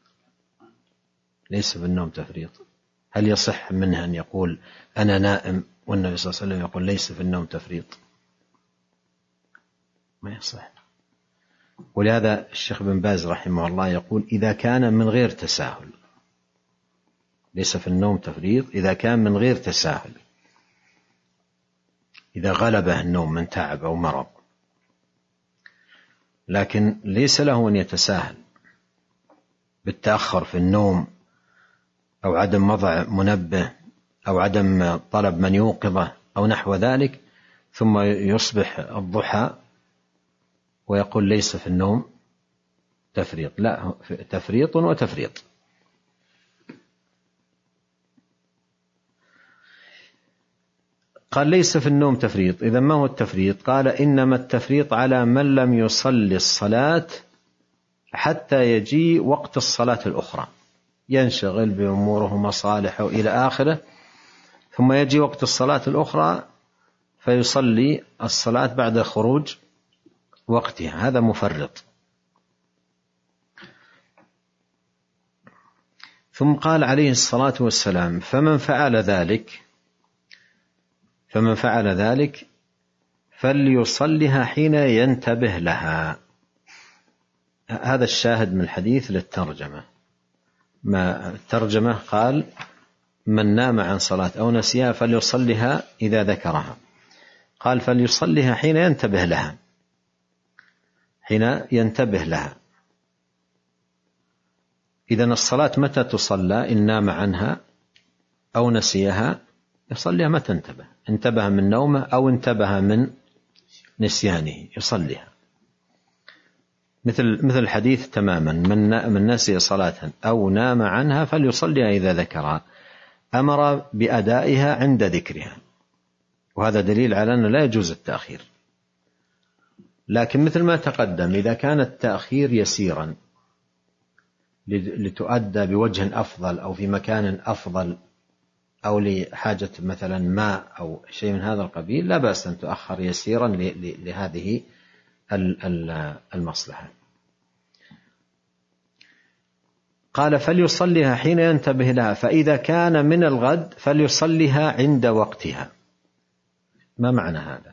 ليس في النوم تفريط. هل يصح منه أن يقول أنا نائم والنبي صلى الله عليه وسلم يقول ليس في النوم تفريط؟ ما يصح. ولهذا الشيخ بن باز رحمه الله يقول إذا كان من غير تساهل، ليس في النوم تفريط إذا كان من غير تساهل، إذا غلبه النوم من تعب أو مرض، لكن ليس له أن يتساهل بالتأخر في النوم أو عدم وضع منبه أو عدم طلب من يوقظه أو نحو ذلك، ثم يصبح الضحى ويقول ليس في النوم تفريط. لا، تفريط وتفريط. قال ليس في النوم تفريط. إذا ما هو التفريط؟ قال إنما التفريط على من لم يصلي الصلاة حتى يجي وقت الصلاة الأخرى، ينشغل بأموره ومصالحه إلى آخره، ثم يجي وقت الصلاة الأخرى فيصلي الصلاة بعد خروج وقتها، هذا مفرط. ثم قال عليه الصلاة والسلام: فمن فعل ذلك فمن فعل ذلك فليصلها حين ينتبه لها. هذا الشاهد من الحديث للترجمة. ما الترجمة قال: من نام عن صلاة أو نسيها فليصلها إذا ذكرها. قال: فليصلها حين ينتبه لها، حين ينتبه لها. إذن الصلاة متى تصلى؟ إن نام عنها أو نسيها يصليها متى انتبه، انتبه من نومه أو انتبه من نسيانه يصليها. مثل مثل الحديث تماما: من من نسي صلاة أو نام عنها فليصليها إذا ذكرها. أمر بأدائها عند ذكرها، وهذا دليل على أنه لا يجوز التأخير. لكن مثل ما تقدم، إذا كان التأخير يسيرا لتؤدى بوجه أفضل أو في مكان أفضل أو لحاجة مثلا ماء أو شيء من هذا القبيل، لا بأس أن تؤخر يسيرا لهذه المصلحة. قال: فليصليها حين ينتبه لها، فإذا كان من الغد فليصليها عند وقتها. ما معنى هذا؟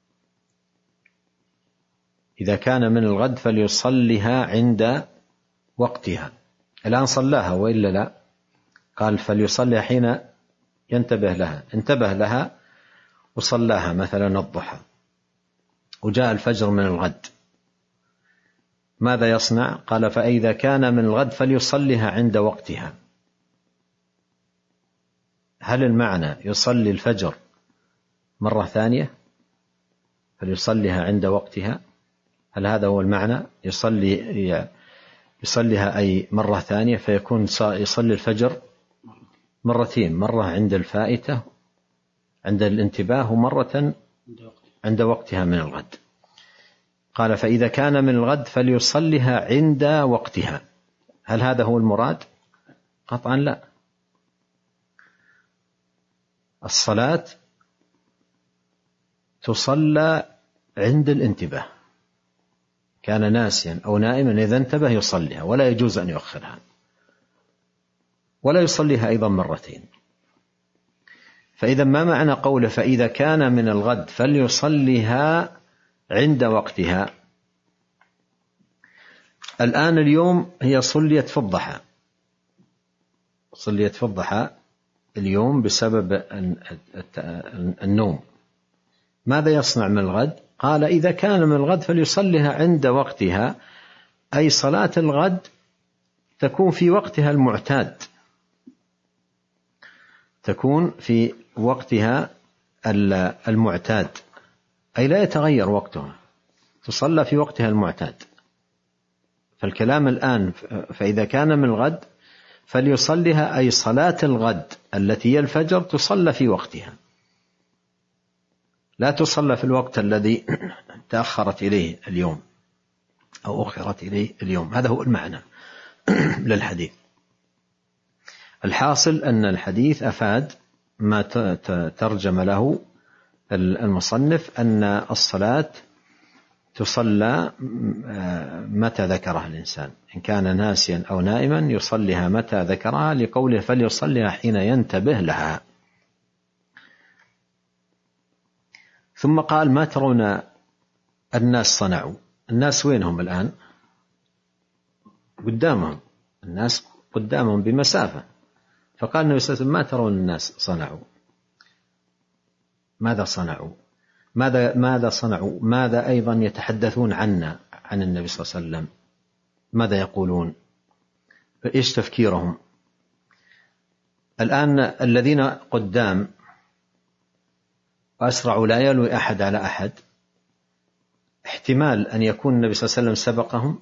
إذا كان من الغد فليصليها عند وقتها. الآن صلاها وإلا لا؟ قال: فليصليها حين ينتبه لها. انتبه لها وصلاها مثلا الضحى، وجاء الفجر من الغد، ماذا يصنع؟ قال: فإذا كان من الغد فليصليها عند وقتها. هل المعنى يصلي الفجر مرة ثانية فليصليها عند وقتها؟ هل هذا هو المعنى؟ يصلي يصليها أي مرة ثانية، فيكون يصلي الفجر مرتين، مرة عند الفائتة عند الانتباه، ومرة عند وقتها من الغد. قال: فإذا كان من الغد فليصليها عند وقتها. هل هذا هو المراد؟ قطعا لا. الصلاة تصلى عند الانتباه، كان ناسيا أو نائما إذا انتبه يصليها، ولا يجوز أن يؤخرها، ولا يصليها أيضا مرتين. فإذا ما معنى قوله فإذا كان من الغد فليصليها عند وقتها؟ الآن اليوم هي صليت في الضحى، صليت في الضحى اليوم بسبب النوم. ماذا يصنع من الغد؟ قال: إذا كان من الغد فليصليها عند وقتها، أي صلاة الغد تكون في وقتها المعتاد، تكون في وقتها المعتاد، أي لا يتغير وقتها، تصلى في وقتها المعتاد. فالكلام الآن فإذا كان من الغد فليصليها، أي صلاة الغد التي هي الفجر تصلى في وقتها، لا تصلى في الوقت الذي تأخرت إليه اليوم أو أخرت إليه اليوم. هذا هو المعنى للحديث. الحاصل أن الحديث أفاد ما ترجم له المصنف، أن الصلاة تصلى متى ذكرها الإنسان، إن كان ناسيا أو نائما يصليها متى ذكرها، لقوله فليصليها حين ينتبه لها. ثم قال: ما ترون الناس صنعوا؟ الناس وينهم الآن؟ قدامهم، الناس قدامهم بمسافة. فقال النبي صلى الله عليه وسلم: ما ترون الناس صنعوا؟ ماذا صنعوا؟ ماذا ماذا صنعوا؟ ماذا أيضا يتحدثون عنا عن النبي صلى الله عليه وسلم؟ ماذا يقولون؟ إيش تفكيرهم؟ الآن الذين قدام أسرعوا لا يلوي أحد على أحد، احتمال أن يكون النبي صلى الله عليه وسلم سبقهم،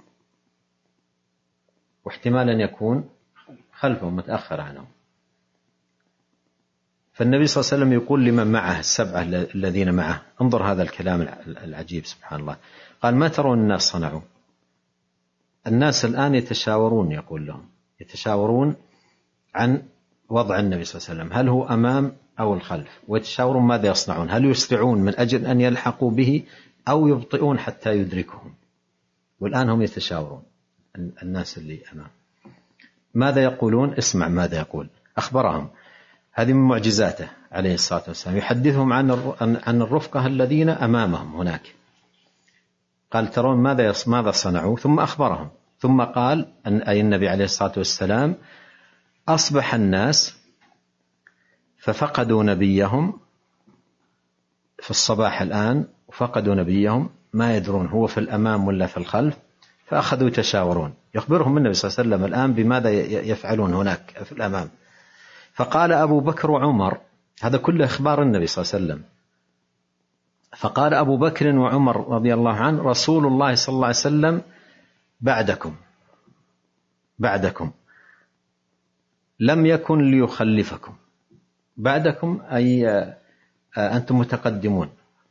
واحتمال أن يكون خلفهم متأخر عنهم. فالنبي صلى الله عليه وسلم يقول لمن معه السبعة الذين معه، انظر هذا الكلام العجيب سبحان الله، قال ما ترون الناس صنعوا؟ الناس الآن يتشاورون، يقول لهم يتشاورون عن وضع النبي صلى الله عليه وسلم، هل هو أمام أو الخلف، ويتشاورون ماذا يصنعون، هل يسرعون من أجل أن يلحقوا به أو يبطئون حتى يدركهم. والآن هم يتشاورون الناس اللي أمام، ماذا يقولون؟ اسمع ماذا يقول. أخبرهم، هذه من معجزاته عليه الصلاة والسلام، يحدثهم عن عن الرفقة الذين أمامهم هناك. قال ترون ماذا ماذا صنعوا، ثم أخبرهم، ثم قال أن أي النبي عليه الصلاة والسلام أصبح الناس ففقدوا نبيهم في الصباح الآن، وفقدوا نبيهم ما يدرون هو في الأمام ولا في الخلف، فأخذوا يتشاورون. يخبرهم النبي صلى الله عليه وسلم الآن بماذا يفعلون هناك في الأمام. فقال أبو بكر وعمر، هذا كله إخبار النبي صلى الله عليه وسلم، فقال أبو بكر وعمر رضي الله عنه رسول الله صلى الله عليه وسلم بعدكم بعدكم لم يكن ليخلفكم. بعدكم أي أنتم متقدمون،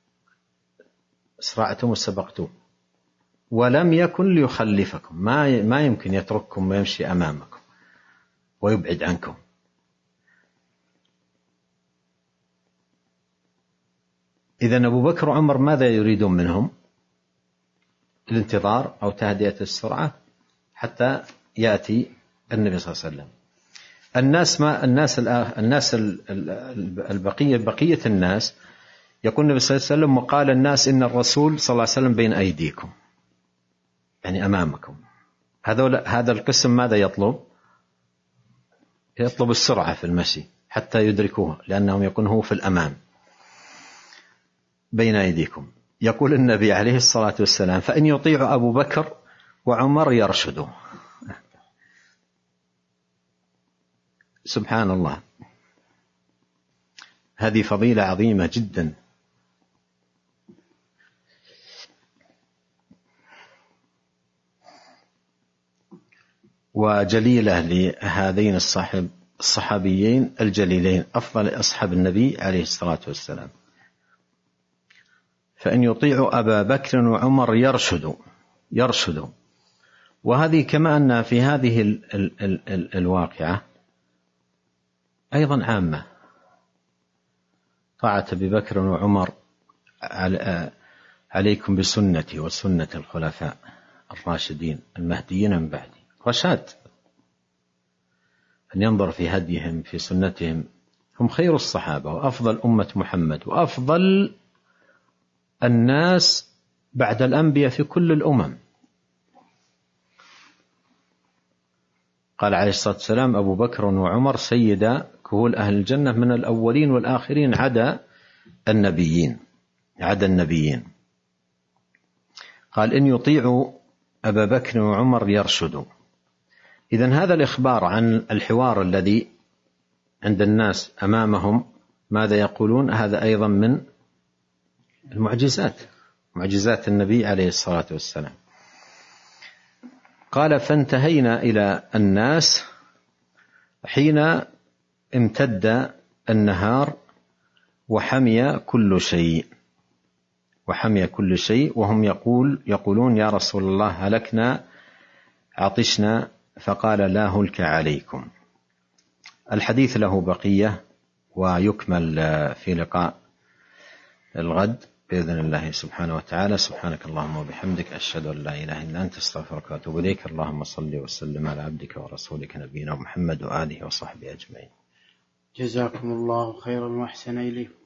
اسرعتم وسبقتم، ولم يكن ليخلفكم، ما ما يمكن يترككم ويمشي أمامكم ويبعد عنكم. إذن أبو بكر وعمر ماذا يريدون منهم؟ الانتظار أو تهدئة السرعة حتى يأتي النبي صلى الله عليه وسلم. الناس ما الناس الناس البقية بقية الناس، يقول النبي صلى الله عليه وسلم وقال الناس إن الرسول صلى الله عليه وسلم بين أيديكم، يعني أمامكم. هذا هذا القسم ماذا يطلب؟ يطلب السرعة في المشي حتى يدركوه، لأنهم يكون هو في الأمام بين أيديكم. يقول النبي عليه الصلاة والسلام فإن يطيع أبو بكر وعمر يرشدوا. سبحان الله، هذه فضيلة عظيمة جدا. وجليلة لهذين الصحاب الصحابيين الجليلين، أفضل أصحاب النبي عليه الصلاة والسلام. فإن يطيعوا أبا بكر وعمر يرشدوا يرشدوا. وهذه كما أن في هذه ال ال ال ال الواقعة أيضا عامة، طاعة أبي بكر وعمر عليكم بسنتي وسنة الخلفاء الراشدين المهديين من بعدي. رشاد أن ينظر في هديهم في سنتهم، هم خير الصحابة وأفضل أمة محمد وأفضل الناس بعد الأنبياء في كل الأمم. قال عليه الصلاة والسلام أبو بكر وعمر سيدا كهول أهل الجنة من الأولين والآخرين عدا النبيين عدا النبيين. قال إن يطيعوا أبا بكر وعمر يرشدوا. إذن هذا الإخبار عن الحوار الذي عند الناس أمامهم ماذا يقولون، هذا أيضا من المعجزات، معجزات النبي عليه الصلاة والسلام. قال فانتهينا إلى الناس حين امتد النهار وحمي كل شيء وحمي كل شيء وهم يقول يقولون يا رسول الله هلكنا عطشنا، فقال لا هلك عليكم. الحديث له بقية ويكمل في لقاء الغد بإذن الله سبحانه وتعالى. سبحانك اللهم وبحمدك، أشهد أن لا إله إلا أنت، أستغفرك وأتوب إليك. اللهم صل وسلم على عبدك ورسولك نبينا محمد وآله وصحبه أجمعين. جزاكم الله خيرا وأحسن إليكم.